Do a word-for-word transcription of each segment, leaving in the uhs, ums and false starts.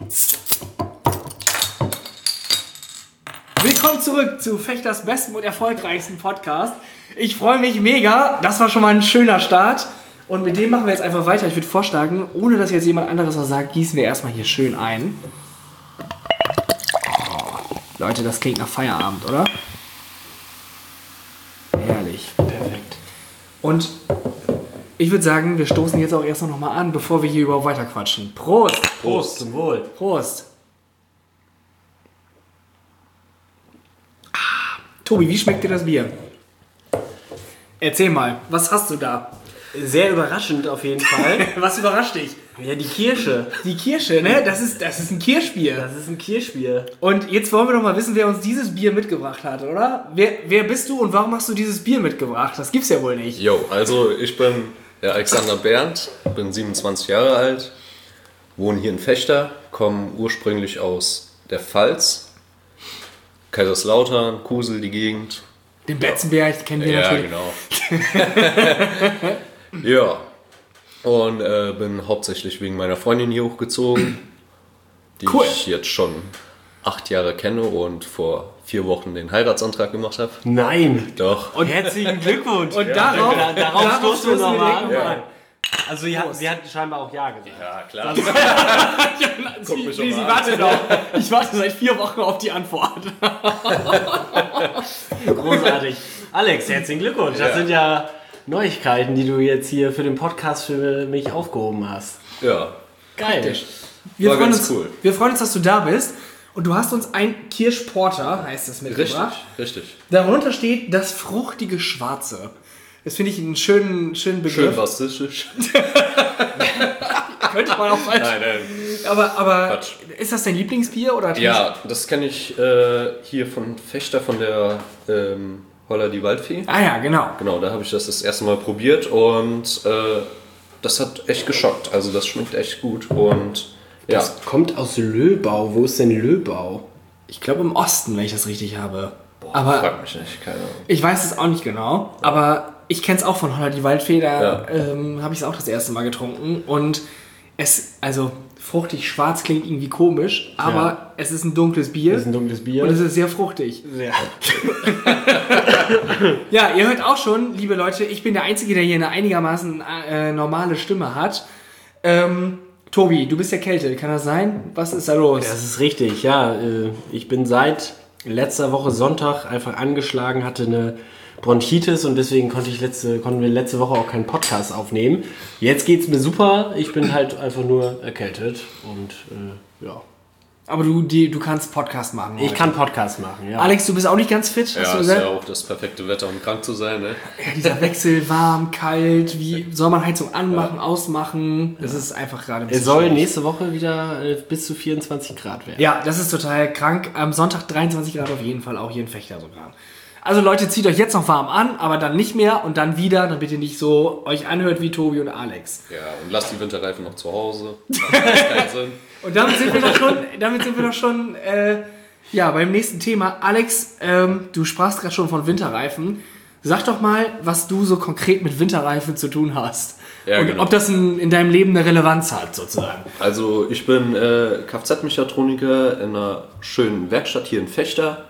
Willkommen zurück zu Fechters besten und erfolgreichsten Podcast. Ich freue mich mega. Das war schon mal ein schöner Start. Und mit dem machen wir jetzt einfach weiter. Ich würde vorschlagen, ohne dass jetzt jemand anderes was sagt, gießen wir erstmal hier schön ein. Oh, Leute, das klingt nach Feierabend, oder? Herrlich. Perfekt. Und ich würde sagen, wir stoßen jetzt auch erst noch mal an, bevor wir hier überhaupt weiter quatschen. Prost! Prost, zum Wohl. Prost! Ah, Tobi, wie schmeckt dir das Bier? Erzähl mal, was hast du da? Sehr überraschend auf jeden Fall. Was überrascht dich? Ja, die Kirsche. Die Kirsche, ne? Das ist, das ist ein Kirschbier. Das ist ein Kirschbier. Und jetzt wollen wir doch mal wissen, wer uns dieses Bier mitgebracht hat, oder? Wer, wer bist du und warum hast du dieses Bier mitgebracht? Das gibt's ja wohl nicht. Jo, also ich bin der Alexander Berndt, bin siebenundzwanzig Jahre alt, wohne hier in Vechta, komme ursprünglich aus der Pfalz, Kaiserslautern, Kusel, die Gegend. Den Betzenberg kennen wir Ja, natürlich. genau. Ja, und äh, bin hauptsächlich wegen meiner Freundin hier hochgezogen, die Cool. ich jetzt schon acht Jahre kenne und vor vier Wochen den Heiratsantrag gemacht habe. Nein. Doch. Und herzlichen Glückwunsch. Und darauf, Da- darauf darauf stoßen wir stoßen wir nochmal direkt an. noch Ja. an. Also sie hat, sie hat scheinbar auch Ja gesagt. Ja, klar. Sie, mich sie, schon sie mal wartet noch. Ich warte seit vier Wochen auf die Antwort. Großartig. Alex, herzlichen Glückwunsch. Das Ja. sind ja Neuigkeiten, die du jetzt hier für den Podcast für mich aufgehoben hast. Ja. Geil. Wir War freuen, ganz uns, cool. wir freuen uns, dass du da bist. Und du hast uns ein Kirschporter, heißt es, Richtig, mitgebracht. richtig. Darunter steht das fruchtige Schwarze. Das finde ich einen schönen, schönen Begriff. Schön bastistisch. Könnte man auch falsch. Nein, nein. Aber, aber Quatsch. ist das dein Lieblingsbier? Oder Ja, das kenne ich äh, hier von Vechta, von der ähm, Holla die Waldfee. Ah ja, genau. Genau, da habe ich das das erste Mal probiert und äh, das hat echt geschockt. Also das schmeckt echt gut und ja. Das kommt aus Löbau. Wo ist denn Löbau? Ich glaube im Osten, wenn ich das richtig habe. Boah, aber frag mich nicht, keine Ahnung. ich weiß es auch nicht genau. Aber ich kenne es auch von Holla die Waldfee. Da Ja. ähm, habe ich es auch das erste Mal getrunken. Und es, also fruchtig schwarz klingt irgendwie komisch, aber Ja. es ist ein dunkles Bier. Das ist ein dunkles Bier. Und es ist sehr fruchtig. Sehr. Ja, ihr hört auch schon, liebe Leute, ich bin der Einzige, der hier eine einigermaßen äh, normale Stimme hat. Ähm, Tobi, du bist erkältet, kann das sein? Was ist da los? Das ist richtig, ja. äh, Ich bin seit letzter Woche Sonntag einfach angeschlagen, hatte eine Bronchitis und deswegen konnte ich letzte, konnten wir letzte Woche auch keinen Podcast aufnehmen. Jetzt geht's mir super, ich bin halt einfach nur erkältet und äh, ja. Aber du, die, du kannst Podcast machen. Ich heute. kann Podcast machen, ja. Alex, du bist auch nicht ganz fit, hast Ja, du ist gesagt? ja auch das perfekte Wetter, um krank zu sein, ne? Ja, dieser Wechsel, warm, kalt, wie soll man Heizung anmachen, ausmachen? Das ist einfach gerade ein Es bisschen soll schwierig. nächste Woche wieder äh, bis zu vierundzwanzig Grad werden. Ja, das ist total krank. Am Sonntag dreiundzwanzig Grad auf jeden Fall, auch hier in Vechta sogar. Also Leute, zieht euch jetzt noch warm an, aber dann nicht mehr und dann wieder, damit ihr nicht so euch anhört wie Tobi und Alex. Ja, und lasst die Winterreifen noch zu Hause. Macht echt keinen Sinn. Und damit sind wir doch schon, damit sind wir doch schon äh, ja, beim nächsten Thema. Alex, ähm, du sprachst gerade schon von Winterreifen. Sag doch mal, was du so konkret mit Winterreifen zu tun hast. Ja, und genau. ob das in, in deinem Leben eine Relevanz hat, sozusagen. Also ich bin äh, Kfz-Mechatroniker in einer schönen Werkstatt hier in Vechta.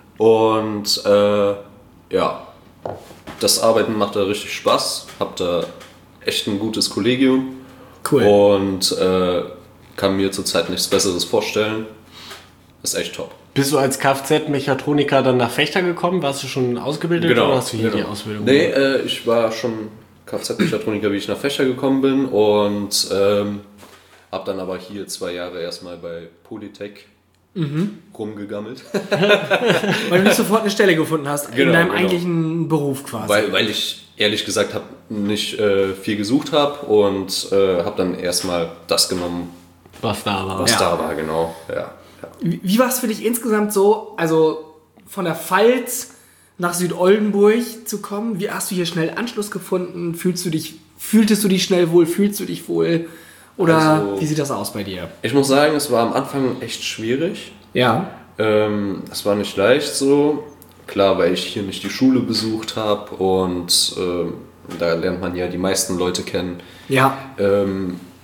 Und äh, ja, das Arbeiten macht da richtig Spaß. Hab da echt ein gutes Kollegium. Cool. Und äh, kann mir zurzeit nichts Besseres vorstellen. Ist echt top. Bist du als Kfz-Mechatroniker dann nach Vechta gekommen? Warst du schon ausgebildet oder hast du hier die Ausbildung Nee, gemacht? äh, ich war schon Kfz-Mechatroniker, wie ich nach Vechta gekommen bin. Und ähm, hab dann aber hier zwei Jahre erstmal bei Polytech rumgegammelt. Weil du nicht sofort eine Stelle gefunden hast in Genau, deinem genau. eigentlichen Beruf quasi. Weil, weil ich ehrlich gesagt hab, nicht äh, viel gesucht habe und äh, habe dann erstmal das genommen, Was da war. was Ja. da war, genau. Ja, ja. Wie, wie war es für dich insgesamt so, also von der Pfalz nach Südoldenburg zu kommen? Wie hast du hier schnell Anschluss gefunden? Fühlst du dich, fühltest du dich schnell wohl? Fühlst du dich wohl? Oder Also- wie sieht das aus bei dir? Ich muss sagen, es war am Anfang echt schwierig. Ja. Ähm, es war nicht leicht so. Klar, weil ich hier nicht die Schule besucht habe und ähm, da lernt man ja die meisten Leute kennen. Ja. Ähm,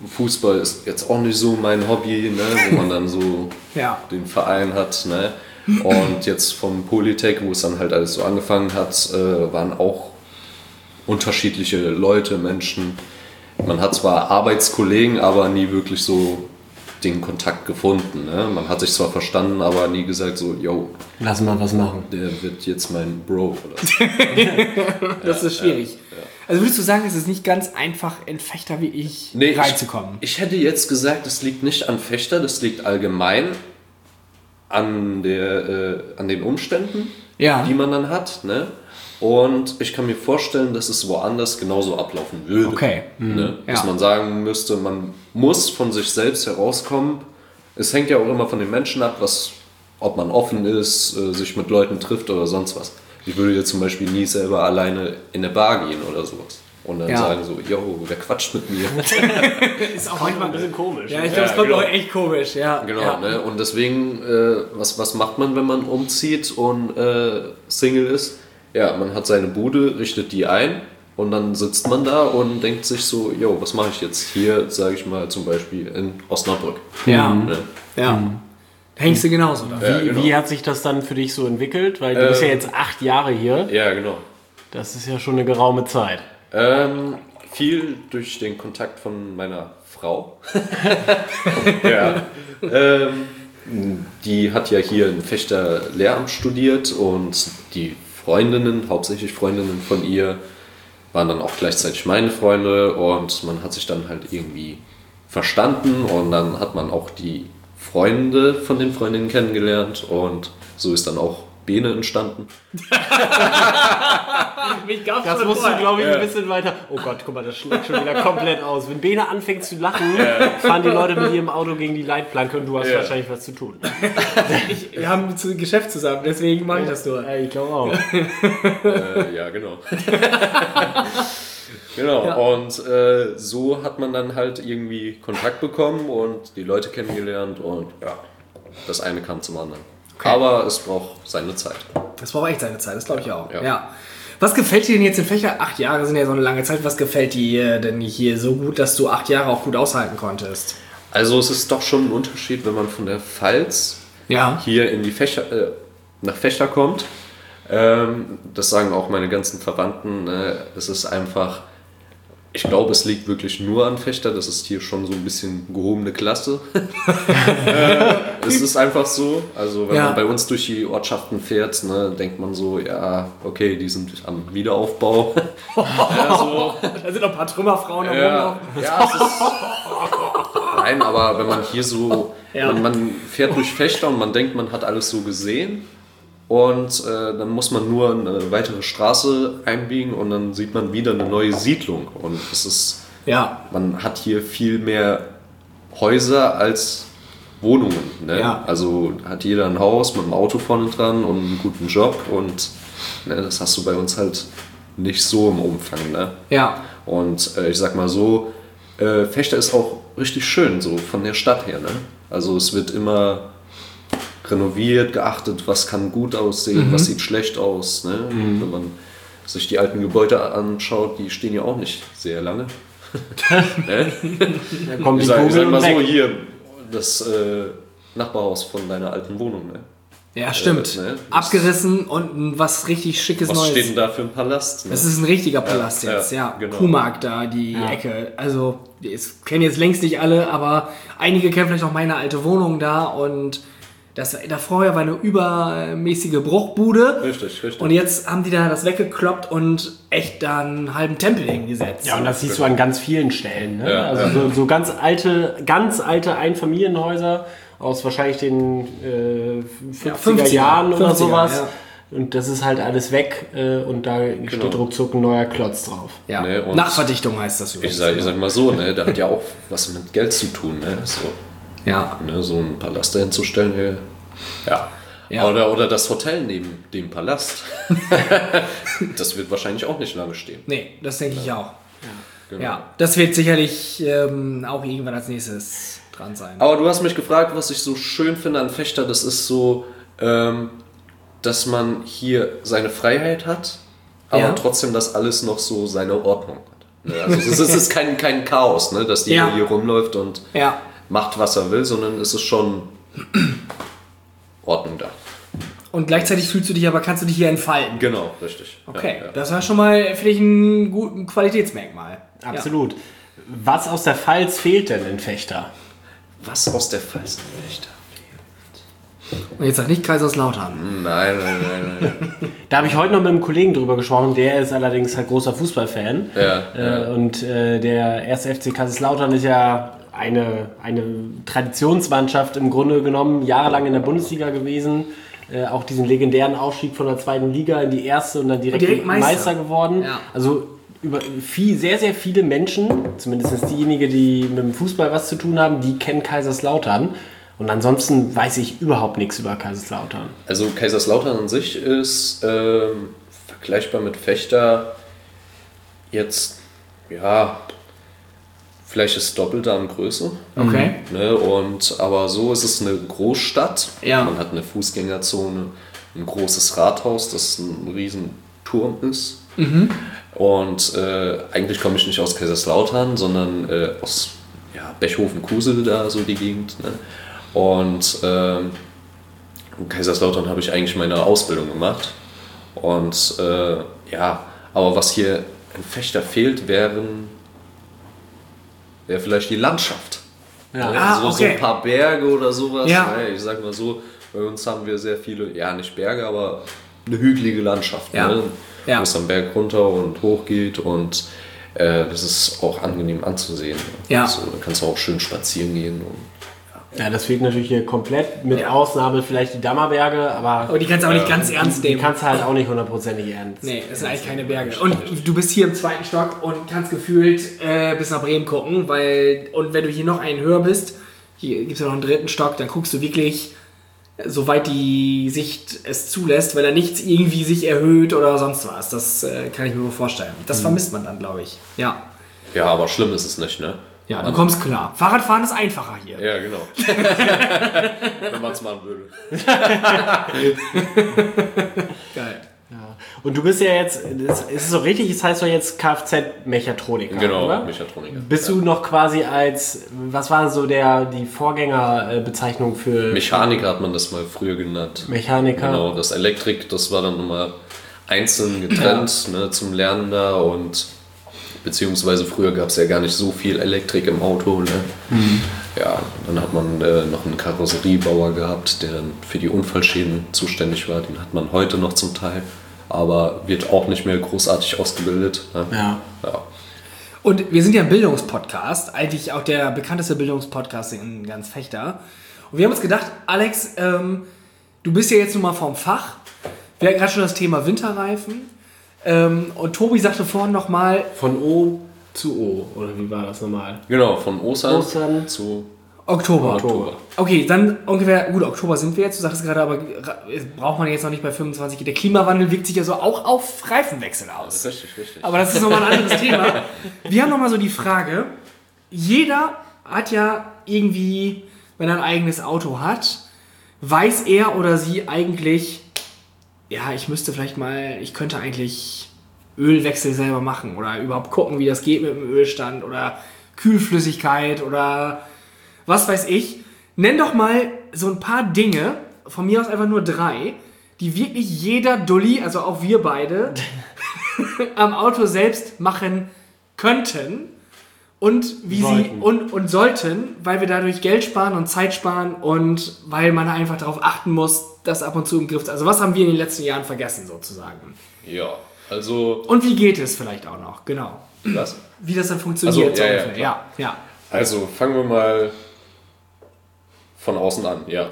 Fußball ist jetzt auch nicht so mein Hobby, ne, wo man dann so Ja. den Verein hat. Ne? Und jetzt vom Polytech, wo es dann halt alles so angefangen hat, äh, waren auch unterschiedliche Leute, Menschen. Man hat zwar Arbeitskollegen, aber nie wirklich so den Kontakt gefunden. Ne? Man hat sich zwar verstanden, aber nie gesagt so, yo, Lass mal was machen. der wird jetzt mein Bro oder so. Das ist schwierig. Ja, ja. Also würdest du sagen, es ist nicht ganz einfach, in Fechter wie ich Nee, reinzukommen? Ich, ich hätte jetzt gesagt, das liegt nicht an Fechter, das liegt allgemein an, der, äh, an den Umständen, Ja. die man dann hat. Ne? Und ich kann mir vorstellen, dass es woanders genauso ablaufen würde. Okay. Ne? Dass Ja. man sagen müsste, man muss von sich selbst herauskommen. Es hängt ja auch immer von den Menschen ab, was, ob man offen ist, äh, sich mit Leuten trifft oder sonst was. Ich würde jetzt zum Beispiel nie selber alleine in eine Bar gehen oder sowas. Und dann Ja. sagen so, yo, wer quatscht mit mir? Ist auch manchmal Ein bisschen komisch. Ja, ich glaube, Ja, es kommt genau. auch echt komisch. Ja. Genau, Ja. ne? Und deswegen, äh, was, was macht man, wenn man umzieht und äh, Single ist? Ja, man hat seine Bude, richtet die ein und dann sitzt man da und denkt sich so, yo, was mache ich jetzt hier, sage ich mal zum Beispiel in Osnabrück. Ja. Ne? Ja. Da hängst du genauso da. Ja, Wie, genau. wie hat sich das dann für dich so entwickelt? Weil du bist ja jetzt acht Jahre hier. Ja, genau. Das ist ja schon eine geraume Zeit. Ähm, viel durch den Kontakt von meiner Frau. ja. Ähm, die hat ja hier in Fechter Lehramt studiert und die Freundinnen, hauptsächlich Freundinnen von ihr, waren dann auch gleichzeitig meine Freunde und man hat sich dann halt irgendwie verstanden und dann hat man auch die Freunde von den Freundinnen kennengelernt und so ist dann auch Bene entstanden. Das musst du, glaube ich, ein bisschen weiter. Oh Gott, guck mal, das schlägt schon wieder komplett aus. Wenn Bene anfängt zu lachen, fahren die Leute mit ihrem Auto gegen die Leitplanke und du hast Ja. wahrscheinlich was zu tun. Ich, wir haben ein Geschäft zusammen, deswegen mache ich das nur. Ja, ich glaube auch. Äh, ja, genau. genau, Ja. und äh, so hat man dann halt irgendwie Kontakt bekommen und die Leute kennengelernt und ja, das eine kam zum anderen. Aber es braucht seine Zeit. Das braucht echt seine Zeit, das glaube ich auch. Ja. Ja. Was gefällt dir denn jetzt in Fechter? Acht Jahre sind ja so eine lange Zeit. Was gefällt dir denn hier so gut, dass du acht Jahre auch gut aushalten konntest? Also es ist doch schon ein Unterschied, wenn man von der Pfalz Ja. hier in die Fechter, äh, nach Fechter kommt. Ähm, das sagen auch meine ganzen Verwandten. Äh, es ist einfach, ich glaube, es liegt wirklich nur an Fechter. Das ist hier schon so ein bisschen gehobene Klasse. äh, es ist einfach so. Also wenn Ja. man bei uns durch die Ortschaften fährt, ne, denkt man so, ja, okay, die sind am Wiederaufbau. ja, so. Da sind noch ein paar Trümmerfrauen am Ja, Rumlaufen. ja, es ist. Nein, aber wenn man hier so. Ja. Man, man fährt durch Fechter und man denkt, man hat alles so gesehen. Und äh, dann muss man nur eine weitere Straße einbiegen und dann sieht man wieder eine neue Siedlung. Und es ist. Ja. Man hat hier viel mehr Häuser als Wohnungen. Ne? Ja. Also hat jeder ein Haus mit einem Auto vorne dran und einen guten Job. Und ne, das hast du bei uns halt nicht so im Umfang. Ne? Ja. Und äh, ich sag mal so, äh, Fechter ist auch richtig schön, so von der Stadt her. Ne? Also es wird immer renoviert, geachtet, was kann gut aussehen, was sieht schlecht aus. Ne? Wenn man sich die alten Gebäude anschaut, die stehen ja auch nicht sehr lange. ne? Da kommt Ich die sag, ich Kugel sag mal und so, weg. hier, das äh, Nachbarhaus von deiner alten Wohnung. Ne? Ja, stimmt. Äh, ne, das- Abgerissen und ein was richtig schickes Was Neues. steht denn da für ein Palast? Ne? Es ist ein richtiger Palast Ja, jetzt, ja. ja, genau. Kuhmarkt da, die Ecke. Also, das kennen jetzt längst nicht alle, aber einige kennen vielleicht noch meine alte Wohnung da und das, da vorher war eine übermäßige Bruchbude. Richtig, richtig. Und jetzt haben die da das weggekloppt und echt da einen halben Tempel hingesetzt. Ja, und das siehst du an ganz vielen Stellen. Ne? Ja, also ja. So, so ganz alte, ganz alte Einfamilienhäuser aus wahrscheinlich den äh, vierziger fünfziger, Jahren oder fünfziger, sowas. ja. Und das ist halt alles weg äh, und da steht ruckzuck ein neuer Klotz drauf. Ja. Ne, und Nachverdichtung heißt das Ich übrigens. sag, ich sag mal so, ne, da hat ja auch was mit Geld zu tun, ne? So, Ja. ne, so einen Palast dahin zu stellen, äh, ja. Ja. Oder, oder das Hotel neben dem Palast. Das wird wahrscheinlich auch nicht lange stehen. Nee, das denke ich auch. Genau. Ja, das wird sicherlich ähm, auch irgendwann als nächstes dran sein. Aber du hast mich gefragt, was ich so schön finde an Fechter, das ist so, ähm, dass man hier seine Freiheit hat, aber Ja. trotzdem, dass alles noch so seine Ordnung hat. Ne? Also es ist, es ist kein, kein Chaos, ne? Dass die Ja. hier rumläuft und Ja. macht, was er will, sondern es ist schon Ordnung da. Und gleichzeitig fühlst du dich aber, kannst du dich hier entfalten. Genau, richtig. Okay, Ja, ja. das war schon mal, finde ich, ein gutes Qualitätsmerkmal. Absolut. Was aus der Pfalz fehlt denn in Fechter? Was aus der Pfalz nicht? Und jetzt sag nicht Kaiserslautern. Nein, nein, nein, nein. Da habe ich heute noch mit einem Kollegen drüber gesprochen, der ist allerdings halt großer Fußballfan. Ja, äh, ja. Und äh, der erste F C Kaiserslautern ist ja eine, eine Traditionsmannschaft im Grunde genommen, jahrelang in der Bundesliga gewesen. Äh, auch diesen legendären Aufstieg von der zweiten Liga in die erste und dann direkt, direkt Meister. Meister. geworden. Ja. Also über viel, sehr, sehr viele Menschen, zumindest diejenigen, die mit dem Fußball was zu tun haben, die kennen Kaiserslautern. Und ansonsten weiß ich überhaupt nichts über Kaiserslautern. Also Kaiserslautern an sich ist ähm, vergleichbar mit Fechter jetzt, ja, vielleicht ist es Doppelte an Größe. Okay. Ne? Und, aber so ist es eine Großstadt. Ja. Man hat eine Fußgängerzone, ein großes Rathaus, das ein riesen Turm ist. Und äh, eigentlich komme ich nicht aus Kaiserslautern, sondern äh, aus ja, Bechhofen-Kusel, da so die Gegend. Ne? Und ähm, in Kaiserslautern habe ich eigentlich meine Ausbildung gemacht. Und äh, ja, aber was hier in Fechter fehlt, wären wäre vielleicht die Landschaft. Ja. Ne? Ah, so, so okay. ein paar Berge oder sowas. Ja. Ne? Ich sag mal so, bei uns haben wir sehr viele, ja nicht Berge, aber eine hügelige Landschaft. Ja. Ne? Ja. Wo es am Berg runter und hoch geht und äh, das ist auch angenehm anzusehen. Ja. So, da kannst du auch schön spazieren gehen. Und Ja, das fehlt natürlich hier komplett, mit Ja. Ausnahme vielleicht die Dammerberge, aber Aber die kannst du auch nicht ganz ernst die nehmen. kannst du halt auch nicht hundertprozentig ernst. Nee, das sind eigentlich keine Berge. Und du bist hier im zweiten Stock und kannst gefühlt äh, bis nach Bremen gucken, weil, und wenn du hier noch einen höher bist, hier gibt es ja noch einen dritten Stock, dann guckst du wirklich, soweit die Sicht es zulässt, weil da nichts irgendwie sich erhöht oder sonst was. Das äh, kann ich mir wohl vorstellen. Das vermisst man dann, glaube ich. Ja. ja, aber schlimm ist es nicht, ne? Ja, du kommst klar. Fahrradfahren ist einfacher hier. Ja, genau. Wenn man es machen würde. Geil. Und du bist ja jetzt, das ist so richtig, das heißt doch jetzt Kfz-Mechatroniker, Genau, oder? Mechatroniker. Bist du noch quasi als, was war so der, die Vorgängerbezeichnung für Mechaniker hat man das mal früher genannt. Mechaniker? Genau, das Elektrik, das war dann nochmal einzeln getrennt ne, zum Lernen da und beziehungsweise früher gab es ja gar nicht so viel Elektrik im Auto. Ne? Mhm. Ja, dann hat man äh, noch einen Karosseriebauer gehabt, der dann für die Unfallschäden zuständig war. Den hat man heute noch zum Teil, aber wird auch nicht mehr großartig ausgebildet. Ne? Ja. Ja. Und wir sind ja ein Bildungspodcast, eigentlich auch der bekannteste Bildungspodcast in ganz Fechter. Und wir haben uns gedacht, Alex, ähm, du bist ja jetzt nun mal vom Fach. Wir hatten gerade schon das Thema Winterreifen. Ähm, und Tobi sagte vorhin nochmal, Von O zu O, oder wie war das nochmal? Genau, von Ostern, Ostern zu Oktober. Oktober. Okay, dann ungefähr, gut, Oktober sind wir jetzt, du sagtest gerade, aber braucht man jetzt noch nicht bei fünfundzwanzig. Der Klimawandel wirkt sich ja so auch auf Reifenwechsel aus. Richtig, richtig. Aber das ist nochmal ein anderes Thema. Wir haben nochmal so die Frage, jeder hat ja irgendwie, wenn er ein eigenes Auto hat, weiß er oder sie eigentlich, ja, ich müsste vielleicht mal, ich könnte eigentlich Ölwechsel selber machen oder überhaupt gucken, wie das geht mit dem Ölstand oder Kühlflüssigkeit oder was weiß ich. Nenn doch mal so ein paar Dinge, von mir aus einfach nur drei, die wirklich jeder Dulli, also auch wir beide, am Auto selbst machen könnten und wie Sollten. sie und, und sollten, weil wir dadurch Geld sparen und Zeit sparen und weil man einfach darauf achten muss, das ab und zu im Griff ist. Also was haben wir in den letzten Jahren vergessen sozusagen? Ja, also. Und wie geht es vielleicht auch noch, genau. Was? Wie das dann funktioniert. Ach so, ja, ja, ungefähr. ja, ja. Also fangen wir mal von außen an, ja.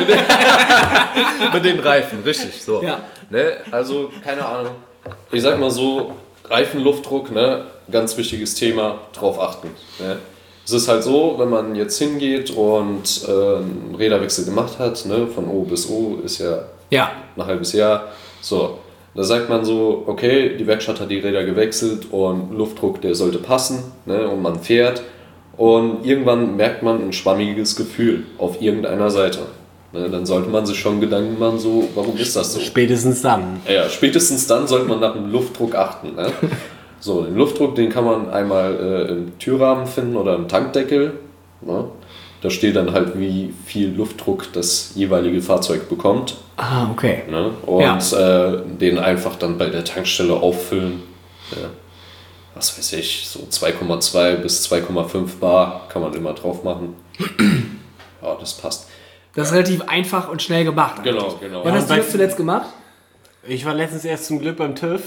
Mit den Reifen, richtig. So. Ja. Ne? Also, keine Ahnung. Ich sag mal so, Reifenluftdruck, ne? Ganz wichtiges Thema, drauf achten. Ne? Es ist halt so, wenn man jetzt hingeht und äh, einen Räderwechsel gemacht hat, ne? Von O bis O ist ja Ja. ein halbes Jahr. So, da sagt man so, okay, die Werkstatt hat die Räder gewechselt und Luftdruck, der sollte passen, ne? Und man fährt. Und irgendwann merkt man ein schwammiges Gefühl auf irgendeiner Seite. Ne, dann sollte man sich schon Gedanken machen, so, warum ist das so? Spätestens dann. Ja, spätestens dann sollte man nach dem Luftdruck achten. Ne? So, den Luftdruck, den kann man einmal äh, im Türrahmen finden oder im Tankdeckel. Ne? Da steht dann halt, wie viel Luftdruck das jeweilige Fahrzeug bekommt. Ah, okay. Ne? Und äh, den einfach dann bei der Tankstelle auffüllen. Ja. Was weiß ich, so zwei Komma zwei bis zwei Komma fünf Bar kann man immer drauf machen. Ja, das passt. Das ist relativ einfach und schnell gemacht. eigentlich. Genau, genau. Wann hast du das zuletzt gemacht? Ich war letztens erst zum Glück beim TÜV.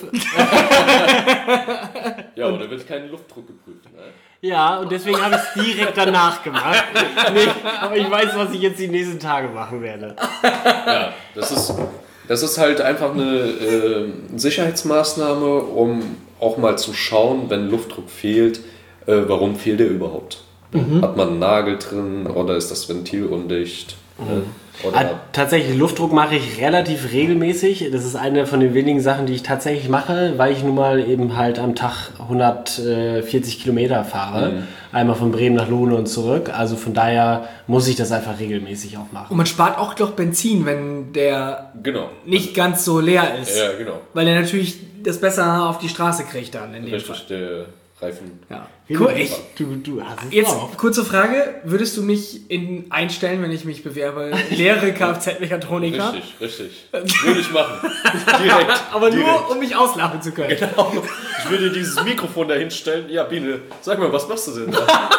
Ja, aber da wird kein Luftdruck geprüft. Ne? Ja, und deswegen habe ich es direkt danach gemacht. Nee, aber ich weiß, was ich jetzt die nächsten Tage machen werde. Ja, das ist, das ist halt einfach eine äh, Sicherheitsmaßnahme, um auch mal zu schauen, wenn Luftdruck fehlt, äh, warum fehlt der überhaupt? Mhm. Hat man einen Nagel drin oder ist das Ventil undicht? Mhm. Oder Ah, tatsächlich, Luftdruck mache ich relativ regelmäßig. Das ist eine von den wenigen Sachen, die ich tatsächlich mache, weil ich nun mal eben halt am Tag hundertvierzig Kilometer fahre. Mhm. Einmal von Bremen nach Lohne und zurück. Also von daher muss ich das einfach regelmäßig auch machen. Und man spart auch doch Benzin, wenn der genau. nicht ganz so leer ist. Ja, genau. Weil der natürlich das besser auf die Straße kriegt dann in dem Richtig, Fall. der Reifen. Ja. Wie Cool, du- ich, Du, du hast es jetzt drauf. kurze Frage, würdest du mich in einstellen, wenn ich mich bewerbe? Leere Kfz-Mechatroniker? Richtig, richtig. Würde ich machen. Direkt. Aber direkt. nur, um mich auslachen zu können. Genau. Ich würde dieses Mikrofon da hinstellen. Ja, Biene, sag mal, was machst du denn da?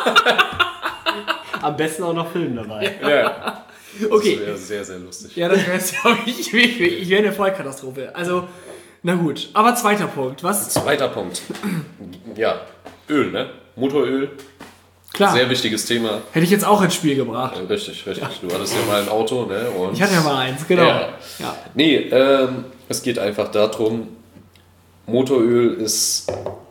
Am besten auch noch Film dabei. Ja. Okay. Das wäre sehr, sehr lustig. Ja, das wäre glaube ich, ich, ich wäre eine Vollkatastrophe. Also, na gut. Aber zweiter Punkt, was? Zweiter Punkt. Ja, Öl, ne? Motoröl. Klar, Sehr wichtiges Thema. hätte ich jetzt auch ins Spiel gebracht. Äh, Richtig, richtig. Du hattest ja mal ein Auto, ne? Und Ich hatte ja mal eins, genau. Ja. Ja. Nee, ähm, es geht einfach darum, Motoröl ist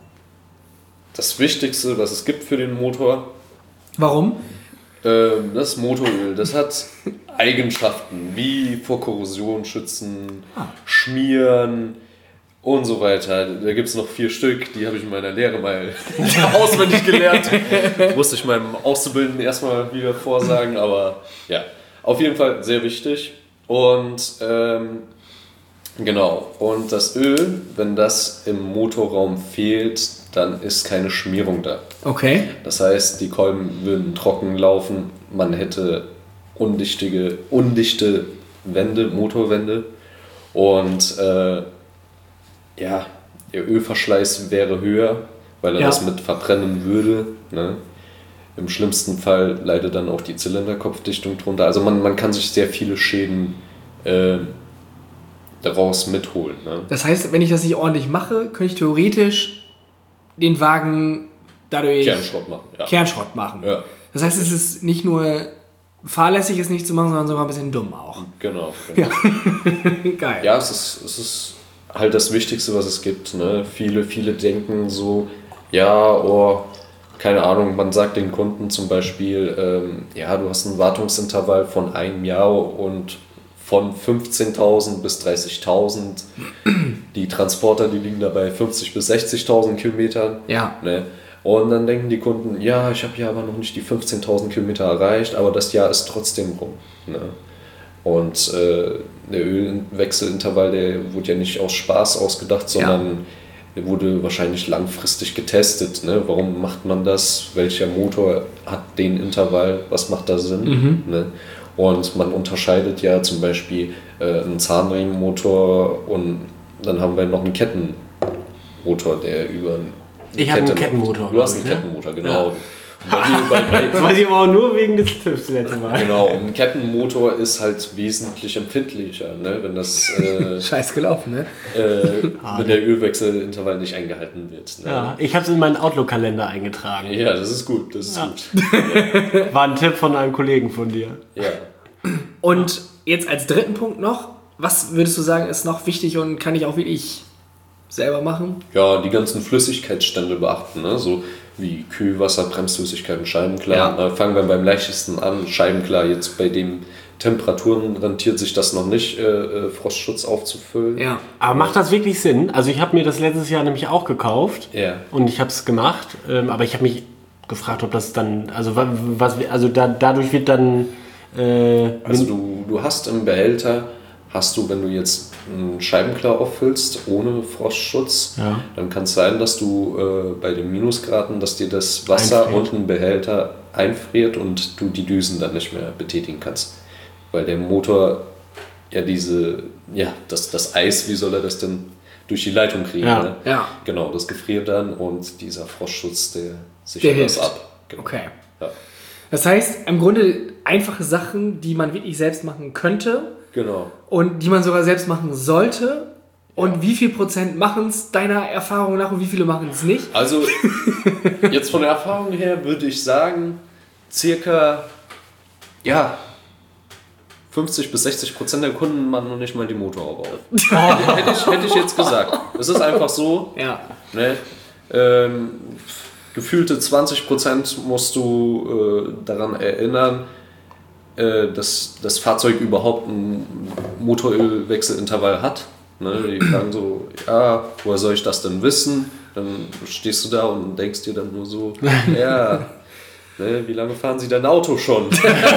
das Wichtigste, was es gibt für den Motor. Warum? Ähm, das Motoröl, das hat Eigenschaften wie vor Korrosion schützen, schmieren und so weiter. Da gibt es noch vier Stück, die habe ich in meiner Lehre mal auswendig gelernt. Musste ich meinem Auszubildenden erstmal wieder vorsagen, aber ja, auf jeden Fall sehr wichtig. Und ähm, genau, und das Öl, wenn das im Motorraum fehlt, dann ist keine Schmierung da. Okay. Das heißt, die Kolben würden trocken laufen, man hätte undichtige, undichte Wände, Motorwände und äh, ja, der Ölverschleiß wäre höher, weil er Ja. das mit verbrennen würde. Ne? Im schlimmsten Fall leidet dann auch die Zylinderkopfdichtung drunter. Also man, man kann sich sehr viele Schäden äh, daraus mitholen. Ne? Das heißt, wenn ich das nicht ordentlich mache, könnte ich theoretisch den Wagen dadurch Kernschrott machen. Ja. Kernschrott machen. Ja. Das heißt, es ist nicht nur fahrlässig, es nicht zu machen, sondern sogar ein bisschen dumm auch. Genau. genau. Geil. Ja, es ist, es ist halt das Wichtigste, was es gibt. Ne? Viele, viele denken so, ja, oh, keine Ahnung, man sagt den Kunden zum Beispiel, ähm, ja, du hast ein Wartungsintervall von einem Jahr und von fünfzehntausend bis dreißigtausend. Die Transporter, die liegen dabei fünfzig bis sechzigtausend Kilometern. Ja. Ne? Und dann denken die Kunden, ja, ich habe ja aber noch nicht die fünfzehntausend Kilometer erreicht, aber das Jahr ist trotzdem rum. Ne? Und äh, der Ölwechselintervall, der wurde ja nicht aus Spaß ausgedacht, sondern der wurde wahrscheinlich langfristig getestet. Ne? Warum macht man das? Welcher Motor hat den Intervall? Was macht da Sinn? Mhm. Ne? Und man unterscheidet ja zum Beispiel äh, einen Zahnriemenmotor und dann haben wir noch einen Kettenmotor, der über eine Ich habe einen Kette- Kettenmotor, Du hast einen glaub ich, ne? Kettenmotor, genau. Und bei, bei, bei, Das weiß ich aber auch nur wegen des TÜVs letztes Mal. Genau, und ein Kettenmotor ist halt wesentlich empfindlicher, ne? Wenn das, äh, Scheiß gelaufen, ne? äh, wenn der Ölwechselintervall nicht eingehalten wird. Ne? Ja, ich habe es in meinen Outlook-Kalender eingetragen. Ja, das ist gut, das ist Ja. gut. War ein Tipp von einem Kollegen von dir. Ja. Und jetzt als dritten Punkt noch, was würdest du sagen, ist noch wichtig und kann ich auch wirklich selber machen? Ja, die ganzen Flüssigkeitsstände beachten, ne? So wie Kühlwasser, Bremsflüssigkeit und Scheibenklar. Ja. Na, fangen wir beim leichtesten an. Scheibenklar, jetzt bei den Temperaturen rentiert sich das noch nicht, äh, äh, Frostschutz aufzufüllen. Ja. Aber macht das wirklich Sinn? Also ich habe mir das letztes Jahr nämlich auch gekauft Ja. und ich habe es gemacht, ähm, aber ich habe mich gefragt, ob das dann, also wa- was, also da, dadurch wird dann, äh, Also du, du hast im Behälter, hast du, wenn du jetzt einen Scheibenklar auffüllst ohne Frostschutz, Ja. dann kann es sein, dass du äh, bei den Minusgraden, dass dir das Wasser Einfriert. unten im Behälter einfriert und du die Düsen dann nicht mehr betätigen kannst. Weil der Motor ja diese, ja, das, das Eis, wie soll er das denn durch die Leitung kriegen? Ja. Ne? Ja. Genau, das gefriert dann und dieser Frostschutz, der Der sichert das hilft. ab. Genau. Okay. Ja. Das heißt, im Grunde einfache Sachen, die man wirklich selbst machen könnte Genau. und die man sogar selbst machen sollte. Und wie viel Prozent machen es deiner Erfahrung nach und wie viele machen es nicht? Also, jetzt von der Erfahrung her würde ich sagen, circa, ja, fünfzig bis sechzig Prozent der Kunden machen noch nicht mal die Motorhaube auf. hätte, ich, hätte ich jetzt gesagt. Es ist einfach so, Ja. ne? ähm, gefühlte zwanzig Prozent musst du äh, daran erinnern, äh, dass das Fahrzeug überhaupt ein Motorölwechselintervall hat. Ne? Die fragen so, ja, woher soll ich das denn wissen? Dann stehst du da und denkst dir dann nur so, ja, ne, wie lange fahren Sie dein Auto schon?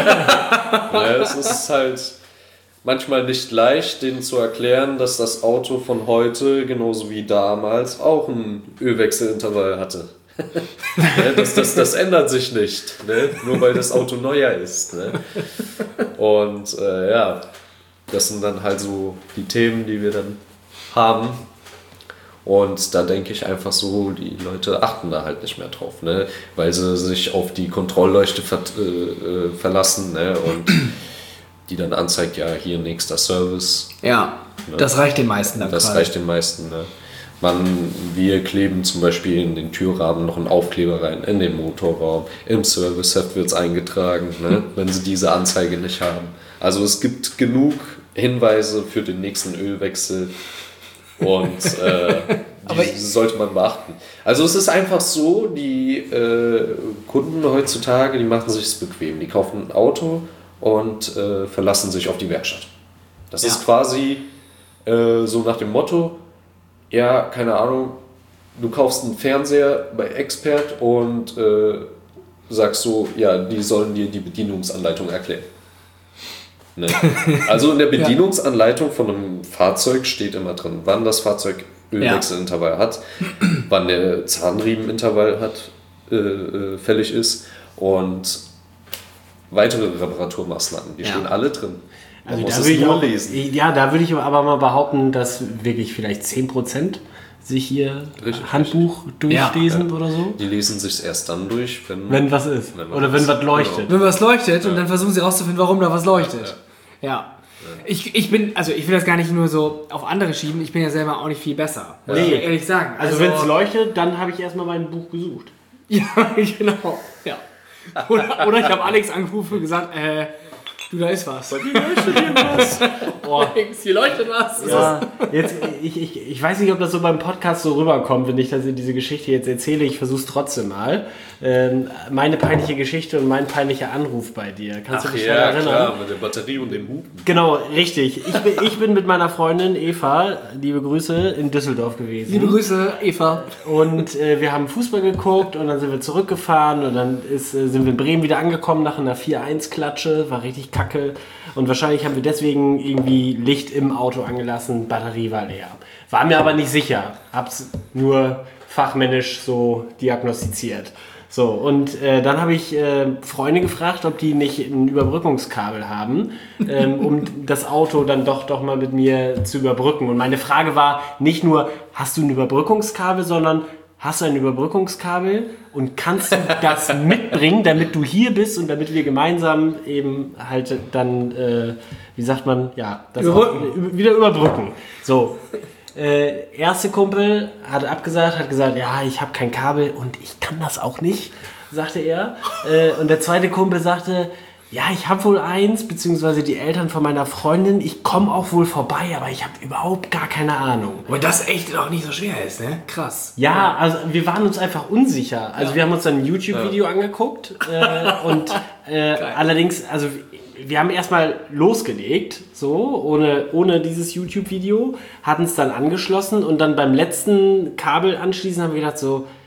Ne, es ist halt manchmal nicht leicht, denen zu erklären, dass das Auto von heute genauso wie damals auch einen Ölwechselintervall hatte. Ne, das, das, das ändert sich nicht, ne? Nur weil das Auto neuer ist. Ne? Und äh, ja, das sind dann halt so die Themen, die wir dann haben. Und da denke ich einfach so, die Leute achten da halt nicht mehr drauf, ne? Weil sie sich auf die Kontrollleuchte ver äh, verlassen, ne? Und die dann anzeigt, ja, hier nächster Service. Ja, Ne? das reicht den meisten dann Das gerade. reicht den meisten. Ne? Man, wir kleben zum Beispiel in den Türrahmen noch einen Aufkleber rein, in den Motorraum. Im Service-Heft wird es eingetragen, ne? Wenn sie diese Anzeige nicht haben. Also es gibt genug Hinweise für den nächsten Ölwechsel und äh, Aber die sollte man beachten. Also es ist einfach so, die äh, Kunden heutzutage, die machen sich es bequem. Die kaufen ein Auto und äh, verlassen sich auf die Werkstatt. Das Ja. ist quasi äh, so nach dem Motto, ja, keine Ahnung, du kaufst einen Fernseher bei Expert und äh, sagst so, ja, die sollen dir die Bedienungsanleitung erklären. Ne? Also in der Bedienungsanleitung von einem Fahrzeug steht immer drin, wann das Fahrzeug Ölwechselintervall hat, wann der Zahnriemenintervall hat, äh, äh, fällig ist und weitere Reparaturmaßnahmen, die Ja. stehen alle drin. Man Also muss da es würde ich nur auch, lesen. ja, da würde ich aber mal behaupten, dass wirklich vielleicht zehn Prozent sich hier Richtig, Handbuch durchlesen oder so. Die lesen sich erst dann durch, wenn, Wenn was ist. Wenn Oder was- wenn was leuchtet. genau. Wenn was leuchtet und dann versuchen sie rauszufinden, warum da was leuchtet. Ja. Ich, ich bin, also ich will das gar nicht nur so auf andere schieben, ich bin ja selber auch nicht viel besser. Muss Nee. ich ja ehrlich sagen. Also, wenn es leuchtet, dann habe ich erstmal mein Buch gesucht. Ja, genau. Ja. Oder, oder ich habe Alex angerufen und gesagt, äh, du, da ist was. Hier leuchtet irgendwas. Oh. Alex, hier leuchtet was. Ja, jetzt, ich, ich, ich weiß nicht, ob das so beim Podcast so rüberkommt, wenn ich das, diese Geschichte jetzt erzähle. Ich versuche es trotzdem mal. Ähm, meine peinliche Geschichte und mein peinlicher Anruf bei dir. Kannst du Ach dich ja, daran erinnern? klar, mit der Batterie und dem Hupen. Genau, richtig. Ich bin, ich bin mit meiner Freundin Eva, liebe Grüße, in Düsseldorf gewesen. Liebe Grüße, Eva. Und äh, wir haben Fußball geguckt und dann sind wir zurückgefahren und dann ist, äh, sind wir in Bremen wieder angekommen nach einer vier eins Klatsche, war richtig kacke. Und wahrscheinlich haben wir deswegen irgendwie Licht im Auto angelassen, Batterie war leer. War mir aber nicht sicher, hab's nur fachmännisch so diagnostiziert. So, und äh, dann habe ich äh, Freunde gefragt, ob die nicht ein Überbrückungskabel haben, ähm, um das Auto dann doch, doch mal mit mir zu überbrücken. Und meine Frage war nicht nur, hast du ein Überbrückungskabel, sondern hast du ein Überbrückungskabel und kannst du das mitbringen, damit du hier bist und damit wir gemeinsam eben halt dann, äh, wie sagt man, ja, das Überbrücken. auch wieder- wieder überbrücken. So. Äh, erste Kumpel hat abgesagt, hat gesagt, ja, ich habe kein Kabel und ich kann das auch nicht, sagte er. Äh, und der zweite Kumpel sagte, ja, ich habe wohl eins, beziehungsweise die Eltern von meiner Freundin, ich komme auch wohl vorbei, aber ich habe überhaupt gar keine Ahnung. Und das echt auch nicht so schwer ist, ne? Krass. Ja, also wir waren uns einfach unsicher. Also wir haben uns dann ein YouTube-Video angeguckt äh, und äh, allerdings, also wir haben erstmal losgelegt, so, ohne, ohne dieses YouTube-Video, hatten es dann angeschlossen und dann beim letzten Kabel anschließen haben wir gedacht so,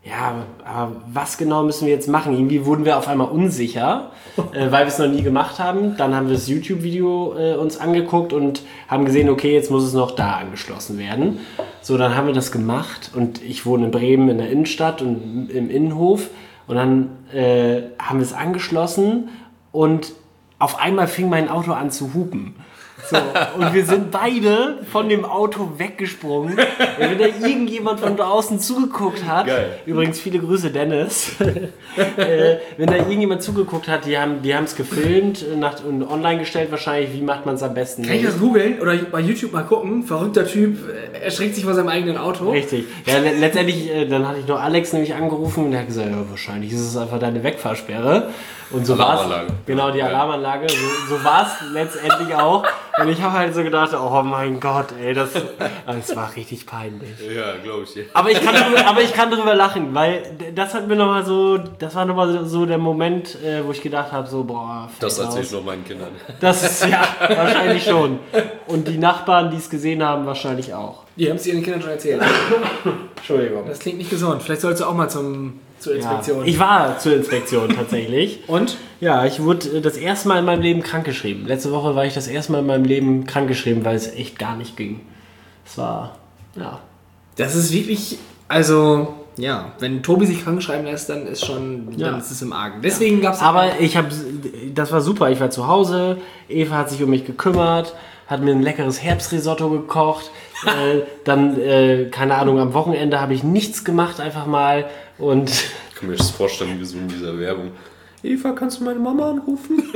ja, aber was genau müssen wir jetzt machen? Irgendwie wurden wir auf einmal unsicher, äh, weil wir es noch nie gemacht haben. Dann haben wir das YouTube-Video äh, uns angeguckt und haben gesehen, okay, jetzt muss es noch da angeschlossen werden. So, dann haben wir das gemacht und ich wohne in Bremen in der Innenstadt und im Innenhof und dann äh, haben wir es angeschlossen und auf einmal fing mein Auto an zu hupen. So, und wir sind beide von dem Auto weggesprungen. Wenn da irgendjemand von draußen zugeguckt hat, Geil. Übrigens viele Grüße Dennis, äh, wenn da irgendjemand zugeguckt hat, die haben die es gefilmt nach, und online gestellt wahrscheinlich, wie macht man es am besten? Kann ich das googeln oder bei YouTube mal gucken? Verrückter Typ, äh, erschreckt sich vor seinem eigenen Auto. Richtig. Ja, le- letztendlich, äh, dann hatte ich noch Alex nämlich angerufen und der hat gesagt, ja, wahrscheinlich ist es einfach deine Wegfahrsperre. Und so war es. Alarmanlage. Genau, die Alarmanlage. So, so war es letztendlich auch. Und ich habe halt so gedacht, oh mein Gott, ey, das, das war richtig peinlich. Ja, glaube ich. Aber ich, kann drüber, aber ich kann drüber lachen, weil das hat mir nochmal so, das war nochmal so der Moment, äh, wo ich gedacht habe, so, boah, Das fällt erzähle ich aus. noch meinen Kindern. Das ist, ja, wahrscheinlich schon. Und die Nachbarn, die es gesehen haben, wahrscheinlich auch. Die haben es ihren Kindern schon erzählt. Entschuldigung. Das klingt nicht gesund. Vielleicht sollst du auch mal zum, zur Ja, Inspektion. ich war zur Inspektion tatsächlich. Und? Ja, ich wurde äh, das erste Mal in meinem Leben krankgeschrieben. Letzte Woche war ich das erste Mal in meinem Leben krankgeschrieben, weil es echt gar nicht ging. Es war, ja. Das ist wirklich, also, ja, wenn Tobi sich krank schreiben lässt, dann ist schon, Ja. dann ist es im Argen. Deswegen gab es... Aber ich habe, das war super. Ich war zu Hause, Eva hat sich um mich gekümmert, hat mir ein leckeres Herbstrisotto gekocht. äh, dann, äh, keine Ahnung, am Wochenende habe ich nichts gemacht, einfach mal. Und Ich kann mir das vorstellen, wie so in dieser Werbung. Eva, kannst du meine Mama anrufen? Und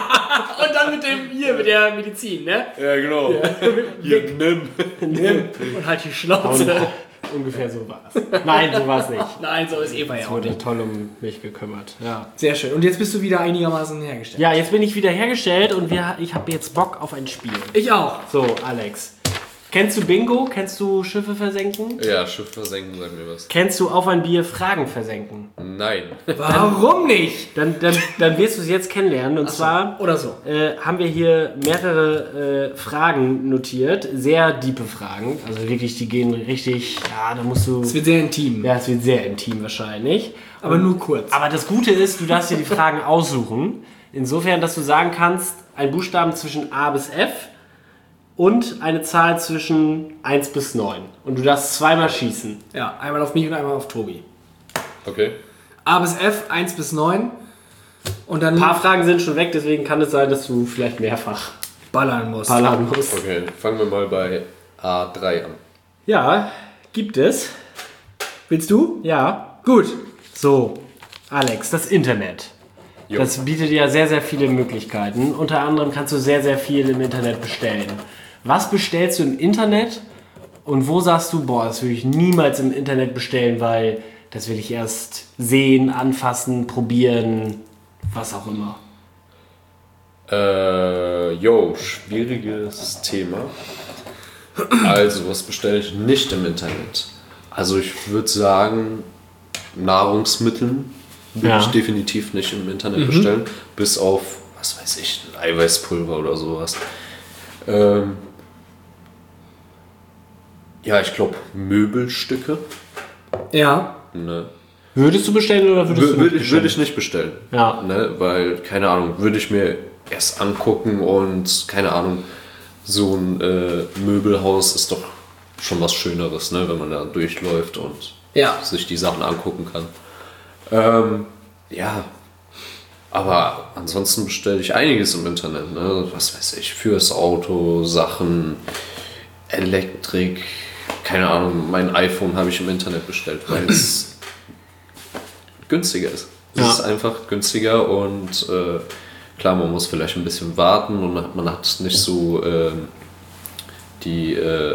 dann mit dem, hier, mit der Medizin, ne? Ja, genau. Hier, nimm. Und halt die Schnauze. ungefähr so war es. Nein, so war es nicht. Nein, so ist Eva ja Es auch wurde nicht. toll um mich gekümmert. Ja. Sehr schön. Und jetzt bist du wieder einigermaßen hergestellt. Ja, jetzt bin ich wieder hergestellt und wir, ich habe jetzt Bock auf ein Spiel. Ich auch. So, Alex. Kennst du Bingo? Kennst du Schiffe versenken? Ja, Schiff versenken, sag mir was. Kennst du auf ein Bier Fragen versenken? Nein. Warum nicht? Dann, dann, dann wirst du es jetzt kennenlernen. Und zwar Oder so. äh, haben wir hier mehrere äh, Fragen notiert. Sehr diepe Fragen. Also wirklich, die gehen richtig... Ja, da musst du... Es wird sehr intim. Ja, es wird sehr intim wahrscheinlich. Aber nur kurz. Aber das Gute ist, du darfst dir die Fragen aussuchen. Insofern, dass du sagen kannst, ein Buchstaben zwischen A bis F und eine Zahl zwischen eins bis neun. Und du darfst zweimal schießen. Ja, einmal auf mich und einmal auf Tobi. Okay. A bis F, eins bis neun. Und dann Ein paar Fragen sind schon weg, deswegen kann es sein, dass du vielleicht mehrfach ballern musst. ballern musst. Okay, fangen wir mal bei A drei an. Ja, gibt es. Willst du? Ja. Gut. So, Alex, das Internet. Jo. Das bietet ja sehr, sehr viele Möglichkeiten. Unter anderem kannst du sehr, sehr viel im Internet bestellen. Was bestellst du im Internet und wo sagst du, boah, das würde ich niemals im Internet bestellen, weil das will ich erst sehen, anfassen, probieren, was auch immer. Äh, yo, schwieriges Thema. Also, was bestelle ich nicht im Internet? Also, ich würde sagen, Nahrungsmitteln würde Ja. ich definitiv nicht im Internet bestellen. Bis auf, was weiß ich, ein Eiweißpulver oder sowas. Ähm, ja, ich glaube, Möbelstücke. Ja. Ne? Würdest du bestellen oder würdest du Würde nicht ich, bestellen? würd ich nicht bestellen. Ja. Ne? Weil, keine Ahnung, würde ich mir erst angucken und, keine Ahnung, so ein äh, Möbelhaus ist doch schon was Schöneres, ne? Wenn man da durchläuft und Ja. sich die Sachen angucken kann. Ähm, ja, aber ansonsten bestelle ich einiges im Internet, ne? Was weiß ich, fürs Auto, Sachen, Elektrik, keine Ahnung, mein iPhone habe ich im Internet bestellt, weil es günstiger ist. Es Ja. ist einfach günstiger und äh, klar, man muss vielleicht ein bisschen warten und man, man hat nicht so ähm, die, äh,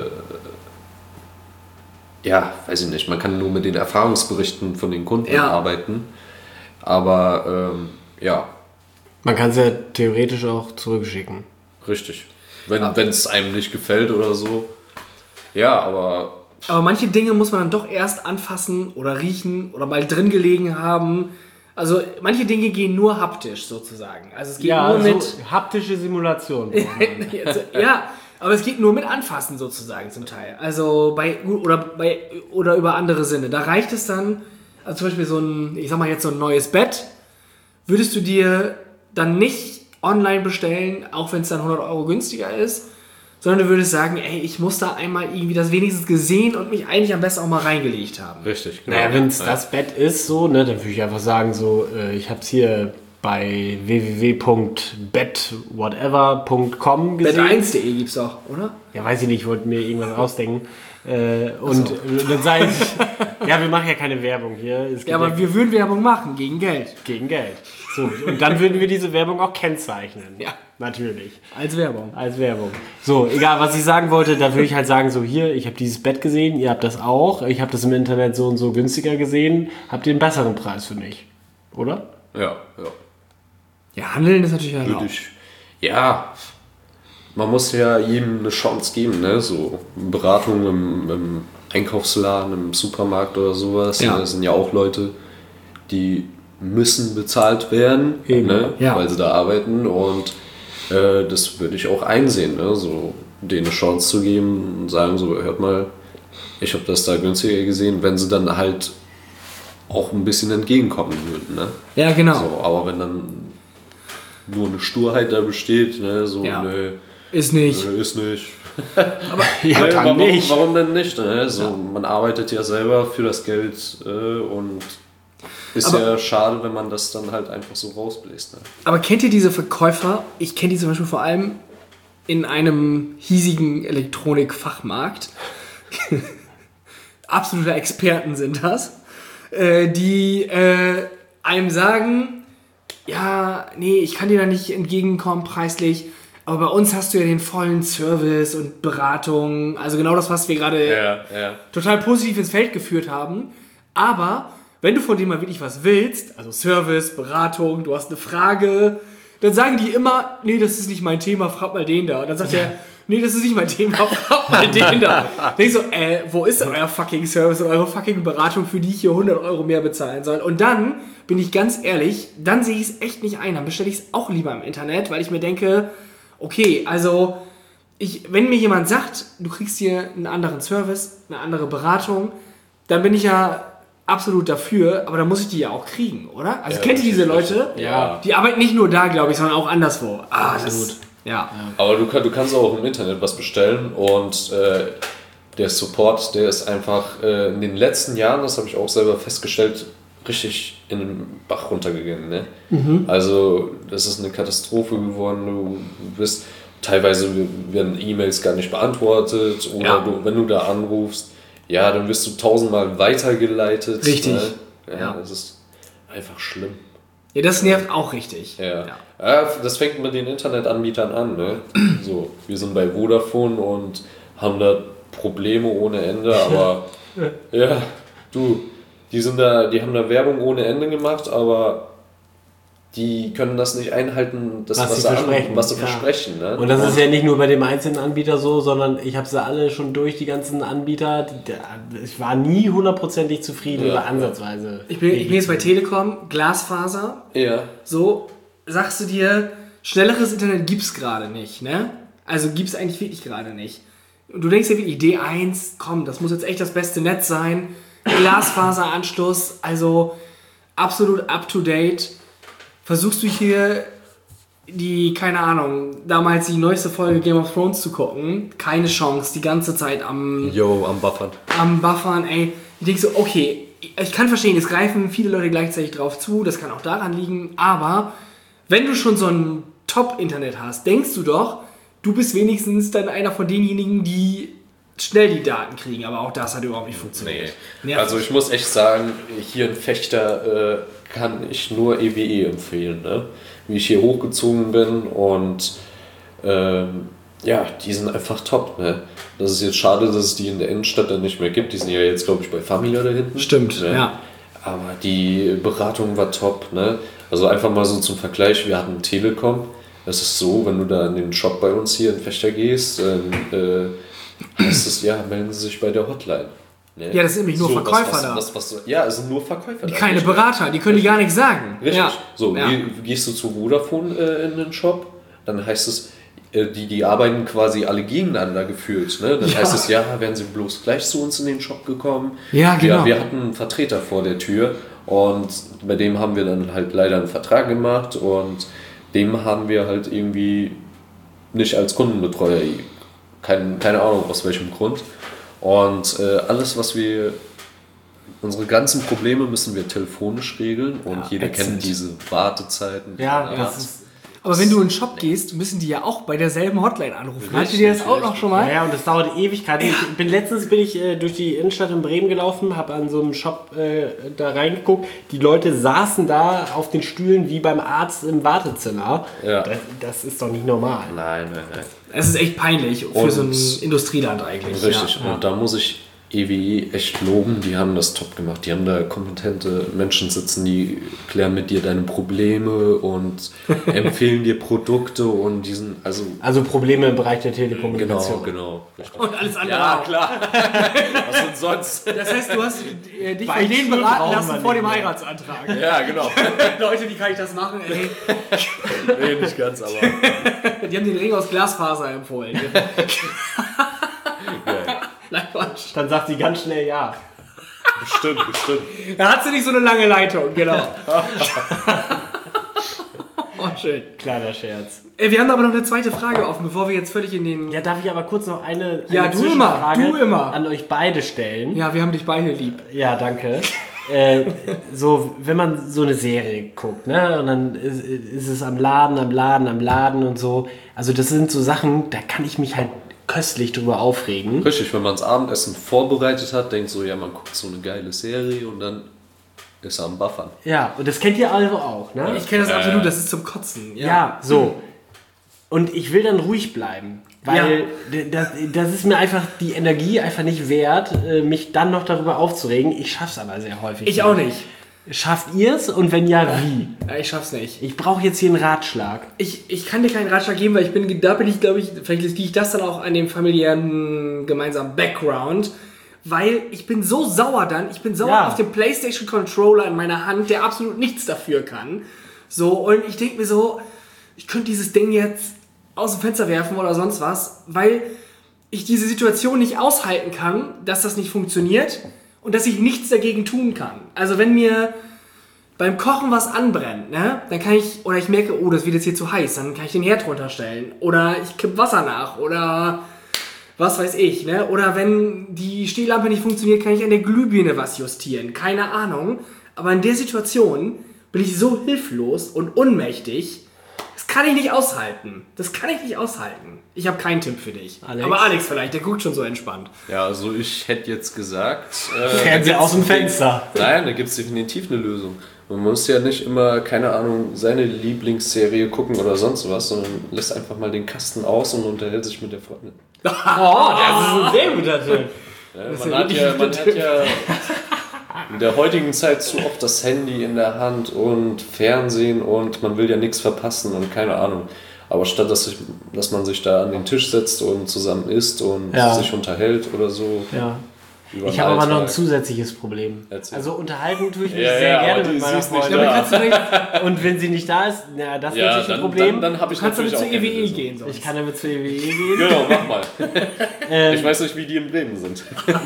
ja, weiß ich nicht, man kann nur mit den Erfahrungsberichten von den Kunden Ja. arbeiten, aber ähm, ja, Man kann es ja theoretisch auch zurückschicken. richtig. Wenn es einem nicht gefällt oder so, ja, aber Aber manche Dinge muss man dann doch erst anfassen oder riechen oder mal drin gelegen haben. Also manche Dinge gehen nur haptisch sozusagen. Also es geht nur mit... so haptische Simulation. Also, ja, aber es geht nur mit Anfassen sozusagen zum Teil. Also bei oder bei oder über andere Sinne. Da reicht es dann. also zum Beispiel so ein, ich sag mal jetzt so ein neues Bett, würdest du dir dann nicht online bestellen, auch wenn es dann hundert Euro günstiger ist, sondern du würdest sagen, ey, ich muss da einmal irgendwie das wenigstens gesehen und mich eigentlich am besten auch mal reingelegt haben. Richtig, genau. Naja, wenn es ja. das Bett ist, so, ne, dann würde ich einfach sagen, so, äh, ich habe es hier bei w w w punkt bet whatever punkt com gesehen. bett eins punkt de gibt's auch, oder? Ja, weiß ich nicht, ich wollte mir irgendwas ausdenken. Äh, und so. Dann sage ich, ja, wir machen ja keine Werbung hier. Es Ja, aber ja wir würden Werbung machen, gegen Geld. Gegen Geld. So, und dann würden wir diese Werbung auch kennzeichnen. Ja. Natürlich. Als Werbung. Als Werbung. So, egal, was ich sagen wollte, da würde ich halt sagen, so hier, ich habe dieses Bett gesehen, ihr habt das auch, ich habe das im Internet so und so günstiger gesehen, habt ihr einen besseren Preis für mich? Oder? Ja, ja. Ja, handeln ist natürlich erlaubt. Natürlich. Ja, man muss ja jedem eine Chance geben, ne? So Beratung im, im Einkaufsladen, im Supermarkt oder sowas. Ja. Ne? Das sind ja auch Leute, die müssen bezahlt werden, Eben. ne? Ja. Weil sie da arbeiten und äh, das würde ich auch einsehen, ne? So denen eine Chance zu geben und sagen so, hört mal, ich habe das da günstiger gesehen, wenn sie dann halt auch ein bisschen entgegenkommen würden, ne? Ja, genau. So, aber wenn dann nur eine Sturheit da besteht, ne, so, Ja. ne, Ist nicht. ne, ist nicht. Aber Ja, Ne, kann warum, nicht. warum denn nicht? Ne? So, man arbeitet ja selber für das Geld äh, und ist Aber- ja schade, wenn man das dann halt einfach so rausbläst. Ne? Aber kennt ihr diese Verkäufer? Ich kenne die zum Beispiel vor allem in einem hiesigen Elektronikfachmarkt. Absolute Experten sind das. Äh, die äh, einem sagen, ja, nee, ich kann dir da nicht entgegenkommen preislich, aber bei uns hast du ja den vollen Service und Beratung. Also genau das, was wir gerade Ja, ja. total positiv ins Feld geführt haben. Aber wenn du von dem mal wirklich was willst, also Service, Beratung, du hast eine Frage, dann sagen die immer, nee, das ist nicht mein Thema, frag mal den da. Und dann sagt er, nee, das ist nicht mein Thema, frag mal den da. Dann denk ich so, äh, wo ist denn euer fucking Service und eure fucking Beratung, für die ich hier hundert Euro mehr bezahlen soll? Und dann, bin ich ganz ehrlich, dann sehe ich es echt nicht ein. Dann bestelle ich es auch lieber im Internet, weil ich mir denke, okay, also ich, wenn mir jemand sagt, du kriegst hier einen anderen Service, eine andere Beratung, dann bin ich ja absolut dafür, aber dann muss ich die ja auch kriegen, oder? Also Ja, kennt ihr diese richtig, Leute? richtig. Ja. Die arbeiten nicht nur da, glaube ich, sondern auch anderswo. Ah, das Absolut. ist, ja. Aber du, kann, du kannst auch im Internet was bestellen und äh, der Support, der ist einfach äh, in den letzten Jahren, das habe ich auch selber festgestellt, richtig in den Bach runtergegangen. Ne? Mhm. Also das ist eine Katastrophe geworden. Du bist teilweise werden E-Mails gar nicht beantwortet oder Ja. du, wenn du da anrufst, ja, dann wirst du tausendmal weitergeleitet. Richtig. Ne? Ja, Ja. das ist einfach schlimm. Ja, das nervt auch richtig. Ja. Ja, das fängt mit den Internetanbietern an. Ne? So, wir sind bei Vodafone und haben da Probleme ohne Ende, aber ja, du, die sind da, die haben da Werbung ohne Ende gemacht, aber die können das nicht einhalten, das, Was was, sie sie, an, versprechen. was sie Ja. versprechen. Ne? Und das ist ja nicht nur bei dem einzelnen Anbieter so, sondern ich habe sie alle schon durch, die ganzen Anbieter. Die- Ich war nie hundertprozentig zufrieden Ja. oder ansatzweise. Ich bin, ich bin jetzt bei Telekom, Glasfaser, Ja. so sagst du dir, schnelleres Internet gibt's gerade nicht, ne? Also gibt's eigentlich wirklich gerade nicht. Und du denkst dir wirklich, D eins, komm, das muss jetzt echt das beste Netz sein. Glasfaseranschluss, also absolut up to date. Versuchst du hier die, keine Ahnung, damals die neueste Folge Game of Thrones zu gucken, keine Chance, die ganze Zeit am Yo, am Buffern. am Buffern, ey. Ich denke so, okay, ich kann verstehen, es greifen viele Leute gleichzeitig drauf zu, das kann auch daran liegen, aber wenn du schon so ein Top-Internet hast, denkst du doch, du bist wenigstens dann einer von denjenigen, die schnell die Daten kriegen, aber auch das hat überhaupt nicht funktioniert. Nee. Nervig. Also ich muss echt sagen, hier in Fechter äh, kann ich nur E W E empfehlen, ne? Wie ich hier hochgezogen bin und ähm, ja, die sind einfach top. Ne? Das ist jetzt schade, dass es die in der Innenstadt dann nicht mehr gibt. Die sind ja jetzt, glaube ich, bei Famila da hinten. Stimmt, ne? ja. Aber die Beratung war top. Ne? Also einfach mal so zum Vergleich, wir hatten Telekom. Das ist so, wenn du da in den Shop bei uns hier in Fechter gehst, dann äh, heißt es, ja, melden Sie sich bei der Hotline. Ne? Ja, das sind nämlich nur Verkäufer was, was, da. Was, was, ja, es sind nur Verkäufer da. Keine Richtig. Berater, die können die gar nichts sagen. Richtig. Ja. So, ja. geh- gehst du zu Vodafone äh, in den Shop, dann heißt es, die, die arbeiten quasi alle gegeneinander gefühlt. Ne? Dann Ja. heißt es, ja, wären sie bloß gleich zu uns in den Shop gekommen. Ja, genau. Wir, wir hatten einen Vertreter vor der Tür und bei dem haben wir dann halt leider einen Vertrag gemacht und dem haben wir halt irgendwie nicht als Kundenbetreuer, kein, keine Ahnung aus welchem Grund. Und äh, alles, was wir, unsere ganzen Probleme müssen wir telefonisch regeln und Ja, jeder ätzend. kennt diese Wartezeiten. Ja, die man das hat. ist. Aber wenn du in den Shop gehst, müssen die ja auch bei derselben Hotline anrufen. Hattet Richtig, ihr das auch richtig. noch schon mal? Ja, und das dauert Ewigkeiten. Ich bin, letztens bin ich äh, durch die Innenstadt in Bremen gelaufen, habe an so einem Shop äh, da reingeguckt. Die Leute saßen da auf den Stühlen wie beim Arzt im Wartezimmer. Ja. Das, das ist doch nicht normal. Nein, nein, nein. Es ist echt peinlich für Und- so ein Industrieland eigentlich. Richtig, Ja. und da muss ich E W E echt loben, die haben das top gemacht. Die haben da kompetente Menschen sitzen, die klären mit dir deine Probleme und empfehlen dir Produkte und diesen, also Also Probleme im Bereich der genau, Telekommunikation. genau. Richtig. Und alles andere Ja, auch. klar. Was denn sonst? Das heißt, du hast äh, dich von Bei denen Schulen beraten brauchen lassen wir vor nicht dem mehr. Heiratsantrag. Ja, genau. Leute, wie kann ich das machen? Ey, Nee, nicht ganz, aber. die haben den Ring aus Glasfaser empfohlen. Ja, Nein, Quatsch. Dann sagt sie ganz schnell ja. bestimmt, bestimmt. Da hat sie nicht so eine lange Leitung, genau. Oh, schön. Kleiner Scherz. Ey, wir haben aber noch eine zweite Frage offen, bevor wir jetzt völlig in den... Ja, darf ich aber kurz noch eine, Ja, eine du immer, Zwischenfrage du immer. an euch beide stellen? Ja, wir haben dich beide lieb. Ja, danke. äh, so, wenn man so eine Serie guckt, ne, und dann ist, ist es am Laden, am Laden, am Laden und so. Also das sind so Sachen, da kann ich mich halt köstlich drüber aufregen. Richtig, wenn man das Abendessen vorbereitet hat, denkt so, ja, man guckt so eine geile Serie und dann ist er am Buffern. Ja, und das kennt ihr also auch, ne? Ich kenne das Äh. absolut, das ist zum Kotzen. Ja, so. Und ich will dann ruhig bleiben, weil d- das, das ist mir einfach die Energie einfach nicht wert, äh, mich dann noch darüber aufzuregen. Ich schaff's aber sehr häufig. Ich auch nicht. Schafft ihr's? Und wenn ja, wie? Ja, ich schaff's nicht. Ich brauche jetzt hier einen Ratschlag. Ich, ich kann dir keinen Ratschlag geben, weil ich bin, da bin ich, glaube ich, vielleicht liege ich das dann auch an dem familiären gemeinsamen Background, weil ich bin so sauer dann, ich bin sauer Ja. auf den PlayStation Controller in meiner Hand, der absolut nichts dafür kann. So, und ich denke mir so, ich könnte dieses Ding jetzt aus dem Fenster werfen oder sonst was, weil ich diese Situation nicht aushalten kann, dass das nicht funktioniert und dass ich nichts dagegen tun kann. Also wenn mir beim Kochen was anbrennt, ne, dann kann ich, oder ich merke, oh, das wird jetzt hier zu heiß, dann kann ich den Herd runterstellen. Oder ich kipp Wasser nach. Oder was weiß ich, ne. Oder wenn die Stehlampe nicht funktioniert, kann ich an der Glühbirne was justieren. Keine Ahnung. Aber in der Situation bin ich so hilflos und ohnmächtig, das kann ich nicht aushalten. Das kann ich nicht aushalten. Ich habe keinen Tipp für dich. Alex? Aber Alex vielleicht, der guckt schon so entspannt. Ja, also ich hätte jetzt gesagt... Äh, Fernseher da gibt's aus dem ein- Fenster. Nein, da gibt es definitiv eine Lösung. Man muss ja nicht immer, keine Ahnung, seine Lieblingsserie gucken oder sonst was, sondern lässt einfach mal den Kasten aus und unterhält sich mit der Freundin. Oh, das ist ein sehr guter Tipp. Ja, ist man, ja hat wirklich ja, ein man guter hat ja in der heutigen Zeit zu oft das Handy in der Hand und Fernsehen und man will ja nichts verpassen und keine Ahnung. Aber statt dass, ich, dass man sich da an den Tisch setzt und zusammen isst und Ja. sich unterhält oder so. Ja. über Ich den habe aber noch ein Alltag. zusätzlich Problem. Erzähl. Also unterhalten tue ich mich Ja, sehr ja, gerne aber mit die- meiner sie ist nicht Freundin. Damit Ja. kannst du, nicht, Und wenn sie nicht da ist, na, das ist Ja, natürlich ein dann, Problem. dann, dann habe ich kannst du natürlich zur auch E W keine E Lösung. gehen sonst. ich kann damit zur E W E gehen. Genau, mach mal. Ähm, Ich weiß nicht, wie die in Bremen sind.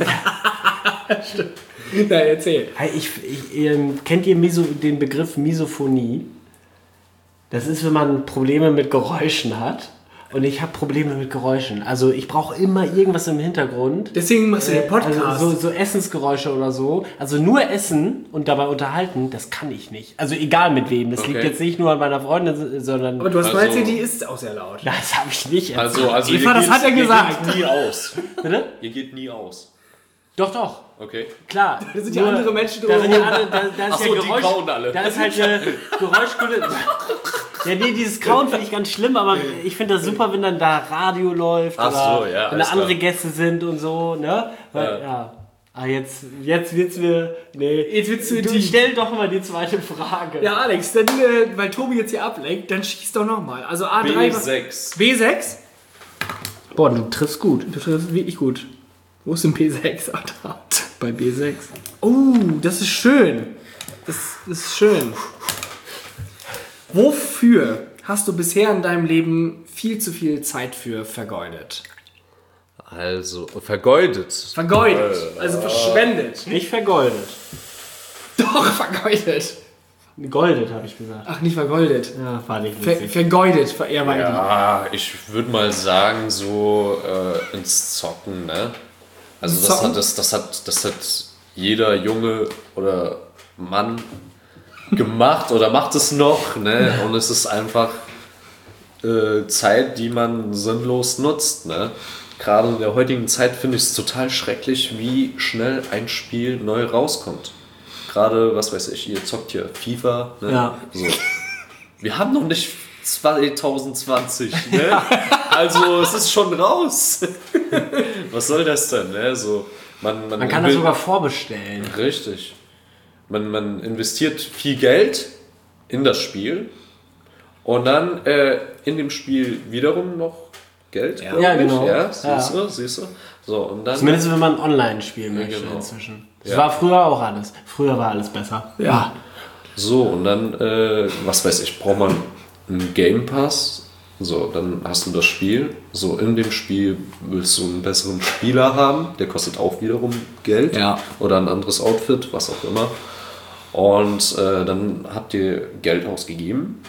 Na, erzähl. Hey, Ich, ich, ähm, kennt ihr Miso, den Begriff Misophonie? Das ist, wenn man Probleme mit Geräuschen hat. Und ich habe Probleme mit Geräuschen. Also ich brauche immer irgendwas im Hintergrund. Deswegen machst du den Podcast. Also so, so Essensgeräusche oder so. Also nur essen und dabei unterhalten, das kann ich nicht. Also egal mit wem. Das Okay. liegt jetzt nicht nur an meiner Freundin, sondern... Aber du hast mal Also- erzählt, die ist auch sehr laut. das habe ich nicht erzählt. Also, also Eva, ihr das geht- hat er ihr gesagt. Geht nie aus. Bitte? Ihr geht nie aus. Doch, doch. Okay. Klar. Da sind ja andere Menschen da sind ja drumherum. alle, da, da ist Ach ja so, die Geräusch, kauen alle. Da ist halt eine Geräuschkulisse. Ja, nee, dieses Kauen finde ich ganz schlimm, aber ich finde das super, wenn dann da Radio läuft Ach oder so, ja, wenn da alles andere klar. Gäste sind und so, ne? Weil, Ja. ja. Ah, jetzt, jetzt wird's mir. Nee. Jetzt wird's zu du, intim. stell doch mal die zweite Frage. Ja, Alex, dann, äh, weil Tobi jetzt hier ablenkt, dann schieß doch nochmal. Also A drei. B sechs. B sechs? Boah, du triffst gut. Du triffst wirklich gut. Wo ist denn B sechs, Alter? Bei B sechs. Oh, das ist schön. Das, das ist schön. Wofür hast du bisher in deinem Leben viel zu viel Zeit für vergeudet? Also, vergeudet. Vergeudet, also verschwendet. Nicht vergoldet. Doch, vergeudet. Goldet, habe ich gesagt. Ach, nicht vergoldet. Ja, war nicht Ver witzig. vergeudet, eher bei Ja, ich würde mal sagen, so äh, ins Zocken, ne? Also Ins das Zocken? hat, das, das, hat, das hat jeder Junge oder Mann gemacht oder macht es noch, ne? Und es ist einfach äh, Zeit, die man sinnlos nutzt, ne? Gerade in der heutigen Zeit finde ich es total schrecklich, wie schnell ein Spiel neu rauskommt. Gerade, was weiß ich, ihr zockt hier FIFA, ne? Ja. So. Wir haben noch nicht zwanzig zwanzig, ne? Also es ist schon raus. Was soll das denn, ne? So, man, man, Man kann das sogar vorbestellen. Richtig. Man, man investiert viel Geld in das Spiel und dann äh, in dem Spiel wiederum noch Geld. Ja, glaub ja ich. genau. Ja, siehst Ja. du, siehst du. So, und dann, Zumindest wenn man online spielen möchte genau. inzwischen. Das Ja. war früher auch alles. Früher war alles besser. Ja. so, und dann, äh, was weiß ich, braucht man einen Game Pass. So, dann hast du das Spiel. So, in dem Spiel willst du einen besseren Spieler haben. Der kostet auch wiederum Geld. Ja. Oder ein anderes Outfit, was auch immer. Und äh, dann habt ihr Geld ausgegeben.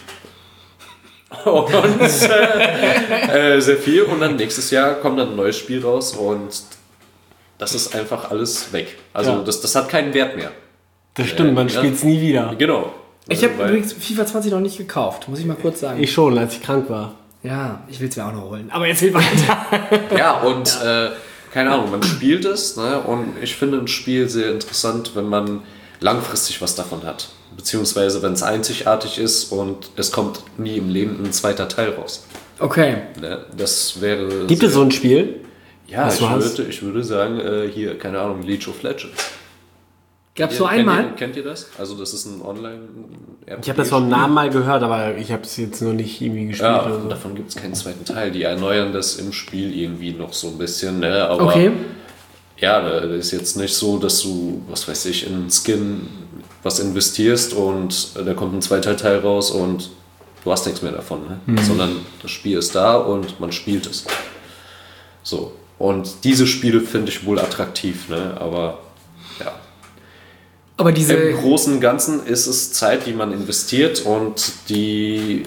Und äh, äh, sehr viel. Und dann nächstes Jahr kommt dann ein neues Spiel raus und das ist einfach alles weg. Also Ja. das, das hat keinen Wert mehr. Das stimmt, man Ja. spielt es nie wieder. Genau. Ich Also, habe weil- übrigens FIFA zwanzig noch nicht gekauft, muss ich mal kurz sagen. Ich schon, als ich krank war. ja, ich will es mir auch noch holen. Aber erzähl weiter. Ja, und Äh, keine Ahnung, man spielt es, ne? Und ich finde ein Spiel sehr interessant, wenn man langfristig was davon hat. Beziehungsweise wenn es einzigartig ist und es kommt nie im Leben ein zweiter Teil raus. Okay. Ne? Das wäre. Gibt sehr, es so ein Spiel? Ja, was ich du hast? würde, ich würde sagen, äh, hier, keine Ahnung, League of Legends. Gab's so Kennt einmal? Ihr, kennt ihr das? Also das ist ein Online-R P G. Ich habe das vom Namen mal gehört, aber ich habe es jetzt noch nicht irgendwie gespielt Ja, oder und so. davon gibt es keinen zweiten Teil. Die erneuern das im Spiel irgendwie noch so ein bisschen. Ne? Aber Okay. ja, das ist jetzt nicht so, dass du, was weiß ich, in einen Skin was investierst und da kommt ein zweiter Teil raus und du hast nichts mehr davon. Ne? Mhm. Sondern das Spiel ist da und man spielt es. So. Und diese Spiele finde ich wohl attraktiv, ne? Aber ja. Aber diese. Im Großen und Ganzen ist es Zeit, die man investiert und die,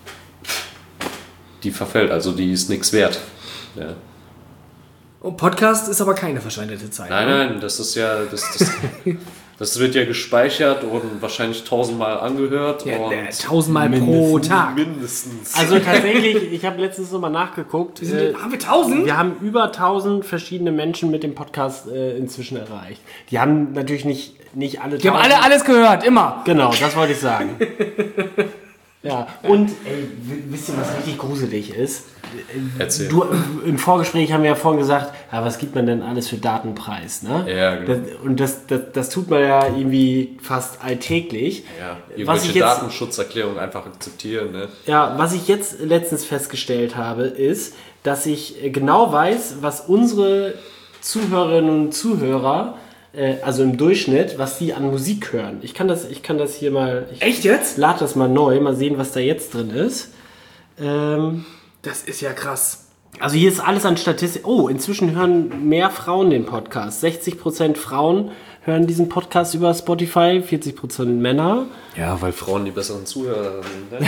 die verfällt, also die ist nichts wert. Ja. Oh, Podcast ist aber keine verschwendete Zeit. Nein, ne? nein, das ist ja, das, das, das wird ja gespeichert und wahrscheinlich tausendmal angehört. Ja, und äh, tausendmal pro Tag. mindestens. Also tatsächlich, ich habe letztens nochmal nachgeguckt. Wir sind, Äh, haben wir tausend? wir haben über tausend verschiedene Menschen mit dem Podcast äh, inzwischen erreicht. Die haben natürlich nicht, nicht alle Die haben alle alles gehört, immer. Genau, das wollte ich sagen. Ja, und ey, w- wisst ihr, was richtig gruselig ist? Erzähl. Du, im Vorgespräch haben wir ja vorhin gesagt, ja, was gibt man denn alles für Datenpreis, ne? Ja, genau. Das, und das, das, das tut man ja irgendwie fast alltäglich. ja, Was irgendwelche ich jetzt, Datenschutzerklärungen einfach akzeptieren. Ne? ja, was ich jetzt letztens festgestellt habe, ist, dass ich genau weiß, was unsere Zuhörerinnen und Zuhörer, äh, also im Durchschnitt, was die an Musik hören. Ich kann das, ich kann das hier mal, ich Echt jetzt? lade das mal neu, mal sehen, was da jetzt drin ist. Ähm, Das ist ja krass. also hier ist alles an Statistik. Oh, inzwischen hören mehr Frauen den Podcast. sechzig Prozent Frauen hören diesen Podcast über Spotify, vierzig Prozent Männer. Ja, weil Frauen die besseren Zuhörer sind.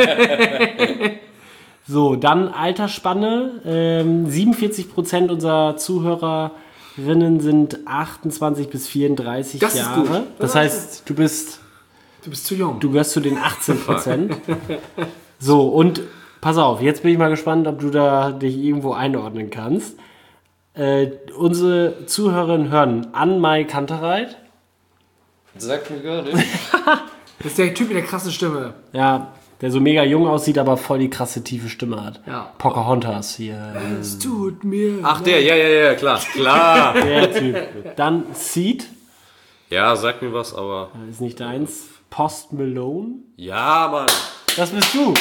Ne? So, dann Altersspanne. Ähm, siebenundvierzig Prozent unserer Zuhörerinnen sind achtundzwanzig bis vierunddreißig Das ist Jahre. gut. Das heißt, du bist, Du bist zu jung. du gehörst zu den achtzehn Prozent. So, und pass auf, jetzt bin ich mal gespannt, ob du da dich irgendwo einordnen kannst. Äh, unsere Zuhörerinnen hören an Mai Kantereit. Sagt mir gar nicht. Das ist der Typ mit der krassen Stimme. Ja, der so mega jung aussieht, aber voll die krasse tiefe Stimme hat. Ja. Pocahontas hier. Es tut mir. Ach, der, ja, ja, ja, klar. Klar. Der Typ. Dann Seed, Ja, sag mir was, aber. ist nicht deins. Post Malone. Ja, Mann. Das bist du.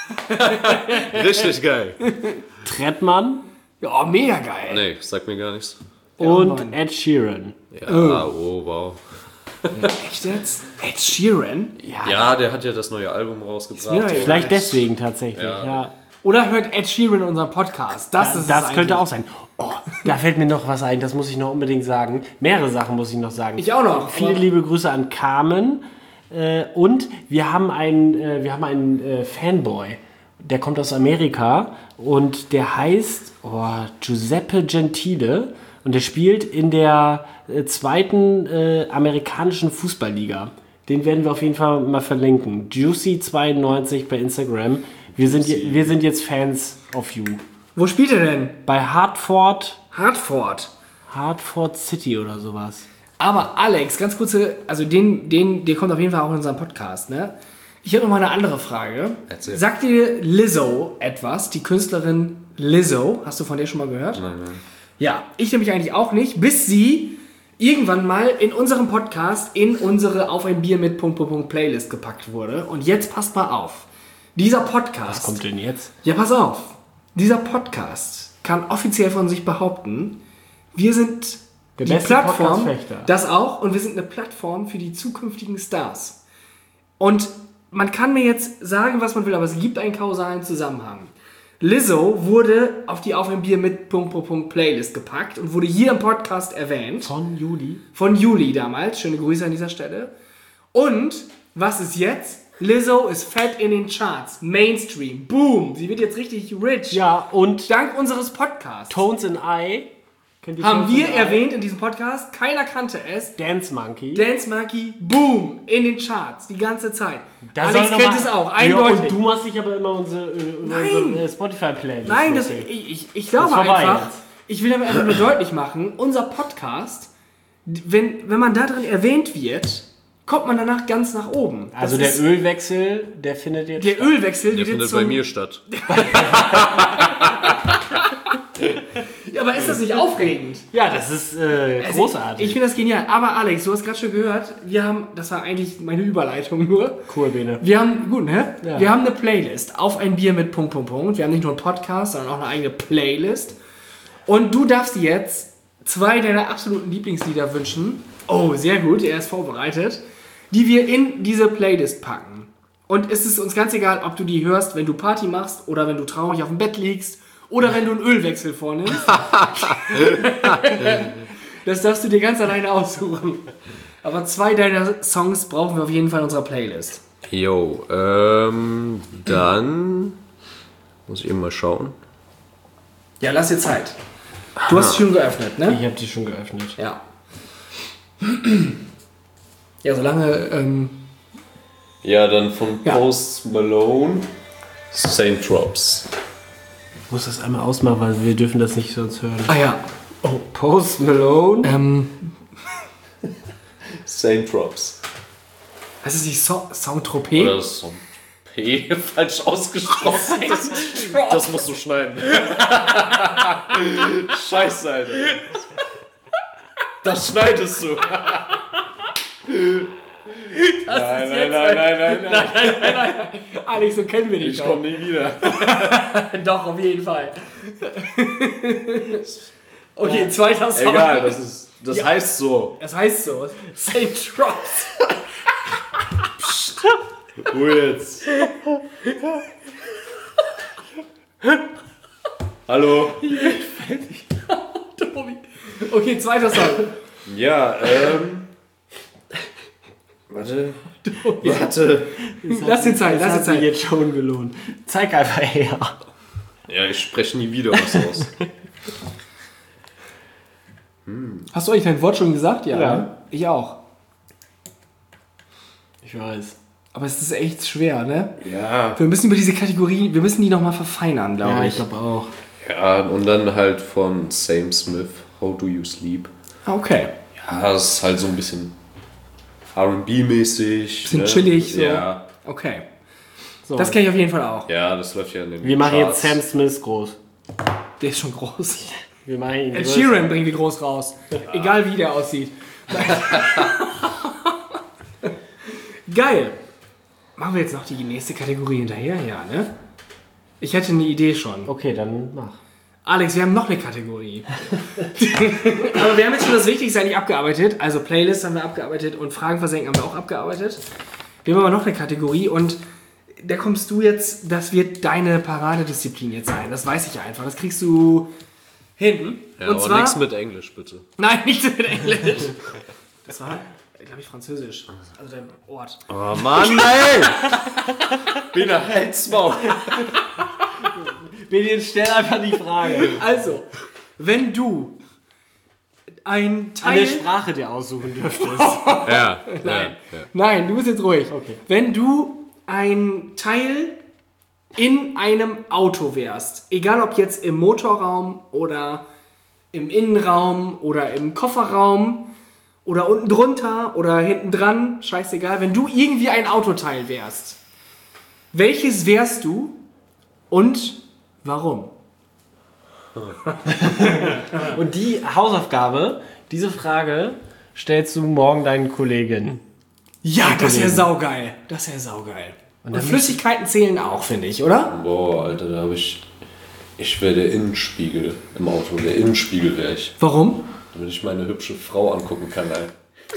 Richtig geil. Trettmann Ja, mega geil. Nee, sag mir gar nichts. und Mann. Ed Sheeran. Ja, oh, wow. Echt jetzt? Ed Sheeran? Ja, der hat ja das neue Album rausgebracht. Ja, ja. Vielleicht deswegen tatsächlich. Ja. Ja. Oder hört Ed Sheeran unseren Podcast? Das ist Das es könnte eigentlich. auch sein. Oh, da fällt mir noch was ein, das muss ich noch unbedingt sagen. Mehrere Sachen muss ich noch sagen. Ich auch noch. Viele aber- liebe Grüße an Carmen. Äh, und wir haben einen, äh, wir haben einen äh, Fanboy, der kommt aus Amerika und der heißt oh, Giuseppe Gentile und der spielt in der äh, zweiten äh, amerikanischen Fußballliga. Den werden wir auf jeden Fall mal verlinken. Juicy zweiundneunzig bei Instagram. Wir sind, je, wir sind jetzt Fans of you. Wo spielt er denn? Bei Hartford, Hartford. Hartford City oder sowas. Aber Alex, ganz kurze, also den, den, der kommt auf jeden Fall auch in unserem Podcast, ne? Ich habe noch mal eine andere Frage. Erzähl. Sagt dir Lizzo etwas, die Künstlerin Lizzo? Hast du von der schon mal gehört? Nein, nein. Ja, ich nämlich eigentlich auch nicht, bis sie irgendwann mal in unserem Podcast in unsere Auf ein Bier mit Punkt, Punkt, Punkt Playlist gepackt wurde. Und jetzt passt mal auf. Dieser Podcast... Was kommt denn jetzt? Ja, pass auf. Dieser Podcast kann offiziell von sich behaupten, wir sind Der die beste Plattform, Podcast-Fechter. das auch, und wir sind eine Plattform für die zukünftigen Stars. Und man kann mir jetzt sagen, was man will, aber es gibt einen kausalen Zusammenhang. Lizzo wurde auf die Auf ein Bier mit Punkt, Punkt, Punkt Playlist gepackt und wurde hier im Podcast erwähnt. Von Juli. Von Juli damals. Schöne Grüße an dieser Stelle. Und was ist jetzt? Lizzo ist fett in den Charts. Mainstream. Boom. Sie wird jetzt richtig rich. Ja, und Dank unseres Podcasts. Tones and I. Kennt ihr Haben Tones wir and I? erwähnt in diesem Podcast. Keiner kannte es. Dance Monkey. Dance Monkey. Boom. In den Charts. Die ganze Zeit. Da Alex soll noch kennt mal- es auch. Ja, Eindeutig. und du machst dich aber immer unsere, äh, Nein. unsere Spotify-Playlist. Nein, das, okay. ich, ich, ich glaube Das ist vorbei einfach, jetzt. ich will damit einfach nur deutlich machen, unser Podcast, wenn, wenn man da drin erwähnt wird, kommt man danach ganz nach oben. Also Das der ist- Ölwechsel, der findet jetzt der statt. Ölwechsel Der wird findet jetzt zum... bei mir statt. Ja, aber ist das nicht aufregend? Ja, das ist äh, Also großartig. Ich, ich finde das genial. Aber Alex, du hast gerade schon gehört, wir haben, das war eigentlich meine Überleitung nur. cool, Bene. Wir haben, gut, ne? Ja. Wir haben eine Playlist. Auf ein Bier mit Punkt, Punkt, Punkt. Wir haben nicht nur einen Podcast, sondern auch eine eigene Playlist. Und du darfst dir jetzt zwei deiner absoluten Lieblingslieder wünschen. Oh, sehr gut, er ist vorbereitet. Die wir in diese Playlist packen. Und es ist uns ganz egal, ob du die hörst, wenn du Party machst oder wenn du traurig auf dem Bett liegst oder wenn du einen Ölwechsel vornimmst. Das darfst du dir ganz alleine aussuchen. Aber zwei deiner Songs brauchen wir auf jeden Fall in unserer Playlist. Jo, ähm, dann muss ich eben mal schauen. Ja, lass dir Zeit. Du hast sie schon geöffnet, ne? Ich habe die schon geöffnet. Ja. Ja, solange, ähm, Ja, dann von Ja. Post Malone, Saint Drops. Ich muss das einmal ausmachen, weil wir dürfen das nicht sonst hören. ah ja, Oh, Post Malone. ähm, Saint Drops. heißt es nicht so Saint-Tropez? Oder ist so ein P falsch ausgesprochen. Das, das musst du schneiden. Scheiße, Alter. Das schneidest du. Nein, nein, nein, nein, nein, nein. Alex, so kennen wir dich Ich doch. komme nie wieder. Doch, auf jeden Fall. Okay, zweiter Song. Egal, das ist. Das Ja. heißt so. Das heißt so. Saint Drops. Ruhe jetzt. Hallo. Tobi. Okay, zweiter Song. Ja, ähm. Warte. Warte. Lass dir Zeit, Das lass dir hat sich Zeit. jetzt schon gelohnt. Zeig einfach her. Ja, ich spreche nie wieder was aus. Hast du eigentlich dein Wort schon gesagt? Ja. Ja. Ne? Ich auch. Ich weiß. Aber es ist echt schwer, ne? Ja. Wir müssen über diese Kategorie, wir müssen die nochmal verfeinern, glaube Ja, ich. ich glaube auch. Ja, und dann halt von Sam Smith, How Do You Sleep. Ah, okay. Ja, das ist halt so ein bisschen R and B-mäßig. Bisschen chillig, so. Ja. Okay. So. Das kenne ich auf jeden Fall auch. Ja, das läuft ja in den Wir machen Charts. jetzt Sam Smith groß. Der ist schon groß. Wir machen ihn Ed größer. Sheeran bringen wir groß raus. Egal wie der aussieht. Geil. Machen wir jetzt noch die nächste Kategorie hinterher? Ja, ne? Ich hätte eine Idee schon. Okay, dann mach. Alex, wir haben noch eine Kategorie. Aber wir haben jetzt schon das Wichtigste eigentlich abgearbeitet. Also Playlist haben wir abgearbeitet und Fragen versenken haben wir auch abgearbeitet. Wir haben aber noch eine Kategorie und da kommst du jetzt, das wird deine Paradedisziplin jetzt sein. Das weiß ich ja einfach. Das kriegst du hin. Ja, und aber zwar, nichts mit Englisch, bitte. Nein, nichts mit Englisch. Das war, glaube ich, Französisch. Also dein Ort. Oh Mann, ey! Wieder Halsmaul. Bitte stell einfach die Frage. Also, wenn du ein Teil... Eine Sprache dir aussuchen dürftest. Ja, Nein. Ja, ja. Nein, du bist jetzt ruhig. Okay. Wenn du ein Teil in einem Auto wärst, egal ob jetzt im Motorraum oder im Innenraum oder im Kofferraum oder unten drunter oder hinten dran, scheißegal, wenn du irgendwie ein Autoteil wärst, welches wärst du und warum? Und die Hausaufgabe, diese Frage, stellst du morgen deinen Kolleginnen. Ja, das ist ja saugeil. Das ist ja saugeil. Und, Und Flüssigkeiten zählen auch, finde ich, oder? Boah, Alter, da habe ich... Ich wäre der Innenspiegel im Auto. Der Innenspiegel wäre ich. Warum? Damit ich meine hübsche Frau angucken kann, ey.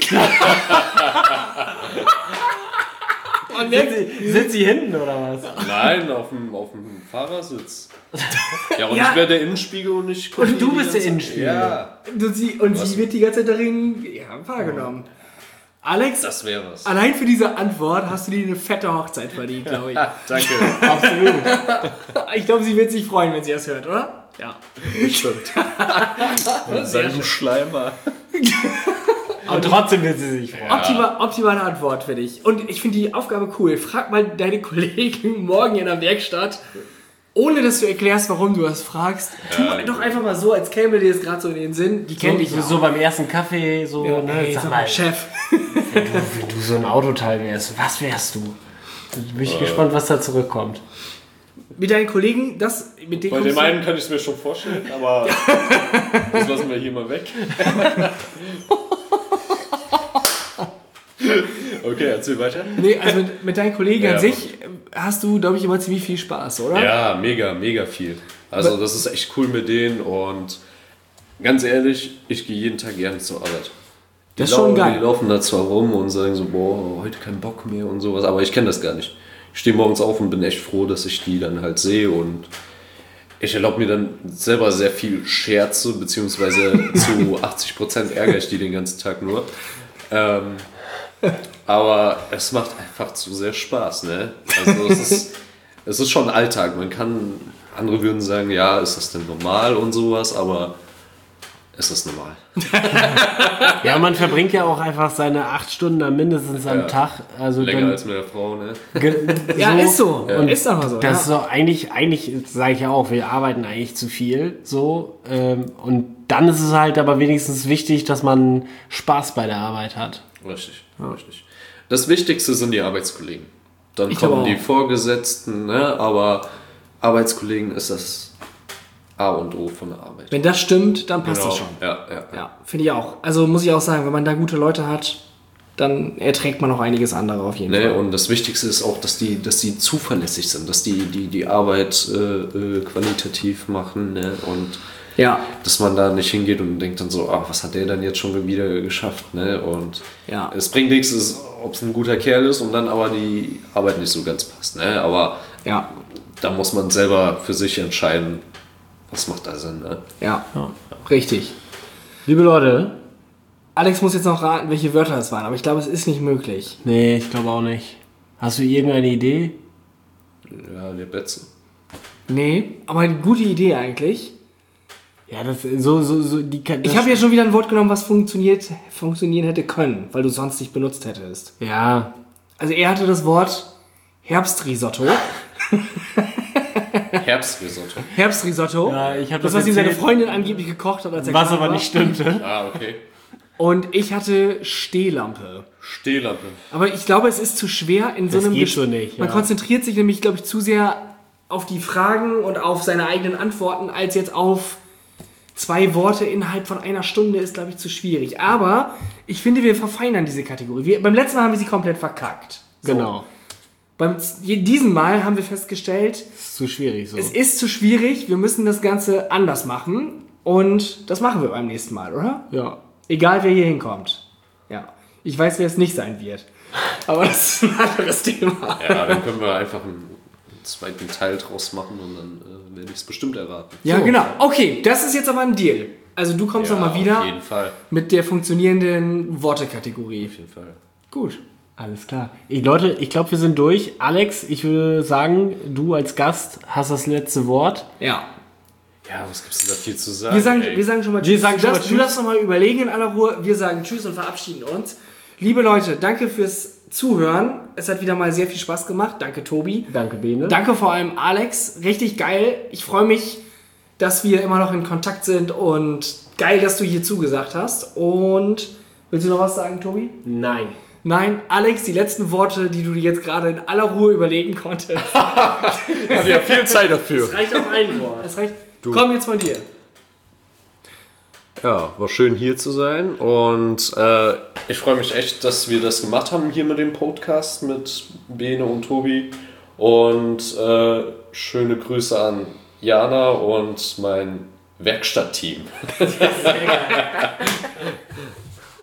Und sitzt sie, sitzt sie hinten oder was? Nein, auf dem, auf dem Fahrersitz. Ja, und Ja. ich wäre der Innenspiegel und ich gucke Und du die bist der ganze- Innenspiegel. Ja, Und sie, und Was? sie wird die ganze Zeit darin ja, wahrgenommen. Alex, das wäre was. allein für diese Antwort hast du dir eine fette Hochzeit verdient, glaube ich. Danke. Absolut. Ich glaube, sie wird sich freuen, wenn sie das hört, oder? Ja. Bestimmt. Sein Schleimer. Und trotzdem wird sie sich freuen. Optima, optimale Antwort für dich. Und ich finde die Aufgabe cool. Frag mal deine Kollegen morgen in der Werkstatt, ohne dass du erklärst, warum du das fragst. Tu Ja. doch einfach mal so, als käme dir das gerade so in den Sinn. Die kennen dich So, ja so auch. beim ersten Kaffee, so, Ja, ne? hey, Sag sag mal, mal, Chef. wenn du, wenn du so ein Autoteil wärst, was wärst du? Bin ich gespannt, was da zurückkommt. Mit deinen Kollegen, das mit denen Bei kommst dem du- einen kann ich es mir schon vorstellen, aber das lassen wir hier mal weg. Okay, erzähl weiter. Nee, also mit, mit deinen Kollegen Ja, an sich hast du, glaube ich, immer ziemlich viel Spaß, oder? Ja, mega, mega viel. Also das ist echt cool mit denen und ganz ehrlich, ich gehe jeden Tag gerne zur Arbeit. Die Das ist schon lau- geil. Die laufen da zwar rum und sagen so, boah, heute kein Bock mehr und sowas, aber ich kenne das gar nicht. Ich stehe morgens auf und bin echt froh, dass ich die dann halt sehe und ich erlaube mir dann selber sehr viel Scherze, beziehungsweise zu achtzig Prozent ärgere ich die den ganzen Tag nur. Ähm, aber es macht einfach zu sehr Spaß, ne? Also es ist, es ist schon Alltag. Man kann, andere würden sagen, ja, ist das denn normal und sowas, aber es ist normal. Ja, man verbringt ja auch einfach seine acht Stunden da mindestens am Ja. Tag. Also Länger dann, als mit der Frau, ne? ge- Ja, ist so. Und Ist doch mal so. Das ist ja. so eigentlich, eigentlich sage ich ja auch, wir arbeiten eigentlich zu viel, so. Ähm, und dann ist es halt aber wenigstens wichtig, dass man Spaß bei der Arbeit hat. Richtig, richtig. Das Wichtigste sind die Arbeitskollegen. Dann Ich glaube kommen die auch. Vorgesetzten, ne? Aber Arbeitskollegen ist das A und O von der Arbeit. Wenn das stimmt, dann passt Genau. das schon. Ja, ja, ja. Ja, finde ich auch. Also muss ich auch sagen, wenn man da gute Leute hat, dann erträgt man auch einiges andere auf jeden Ne, Fall. und das Wichtigste ist auch, dass die, dass die zuverlässig sind, dass die die, die Arbeit äh, äh, qualitativ machen, ne? Und Ja, dass man da nicht hingeht und denkt dann so, ach, was hat der dann jetzt schon wieder geschafft, ne? Und Ja. es bringt nichts, ob es ein guter Kerl ist und dann aber die Arbeit nicht so ganz passt, ne? Aber ja, da muss man selber für sich entscheiden, was macht da Sinn, ne? ja, richtig. Liebe Leute, Alex muss jetzt noch raten, welche Wörter es waren, aber ich glaube, es ist nicht möglich. nee, ich glaube auch nicht. Hast du irgendeine Idee? Ja, der Betze. Nee, aber eine gute Idee eigentlich. Ja, das so, so, so, die kann. Ich habe ja schon wieder ein Wort genommen, was funktioniert, funktionieren hätte können, weil du es sonst nicht benutzt hättest. Ja, Also er hatte das Wort Herbstrisotto. Herbstrisotto. Herbstrisotto. Ja, ich hab das, das was ihm seine erzählt. Freundin angeblich gekocht hat, als er was krank aber war. nicht stimmte. Ah, okay. Und ich hatte Stehlampe. Stehlampe. Aber ich glaube, es ist zu schwer in so Das einem geht Ges- so nicht, Man ja. konzentriert sich nämlich, glaube ich, zu sehr auf die Fragen und auf seine eigenen Antworten, als jetzt auf zwei Worte innerhalb von einer Stunde ist, glaube ich, zu schwierig. Aber ich finde, wir verfeinern diese Kategorie. Wir, beim letzten Mal haben wir sie komplett verkackt. So. Genau. Beim diesem Mal haben wir festgestellt, Das ist zu schwierig so. es ist zu schwierig, wir müssen das Ganze anders machen und das machen wir beim nächsten Mal, oder? Ja. Egal wer hier hinkommt. Ja. Ich weiß, wer es nicht sein wird. Aber das ist ein anderes Thema. Ja, dann können wir einfach einen zweiten Teil draus machen und dann äh, werde ich es bestimmt erraten. Ja, So. genau. Okay, das ist jetzt aber ein Deal. Also du kommst Ja, nochmal wieder auf jeden Fall. mit der funktionierenden Wortekategorie. Auf jeden Fall. Gut. Alles klar. Ich, Leute, ich glaube, wir sind durch. Alex, ich würde sagen, du als Gast hast das letzte Wort. Ja. Ja, was gibt's denn da viel zu sagen? Wir sagen, ey? wir sagen schon mal Wir Tschüss. sagen du, schon mal darfst, du Tschüss. darfst noch mal überlegen in aller Ruhe. Wir sagen Tschüss und verabschieden uns. Liebe Leute, danke fürs Zuhören. Es hat wieder mal sehr viel Spaß gemacht. Danke, Tobi. Danke, Bene. Danke vor allem, Alex. Richtig geil. Ich freue mich, dass wir immer noch in Kontakt sind und geil, dass du hier zugesagt hast. Und willst du noch was sagen, Tobi? Nein. Nein, Alex, die letzten Worte, die du dir jetzt gerade in aller Ruhe überlegen konntest. Ich habe ja viel Zeit dafür. Das reicht auf ein Wort. Das reicht. Komm jetzt von dir. Ja, war schön hier zu sein und äh, ich freue mich echt, dass wir das gemacht haben hier mit dem Podcast mit Bene und Tobi und äh, schöne Grüße an Jana und mein Werkstattteam. Sehr geil.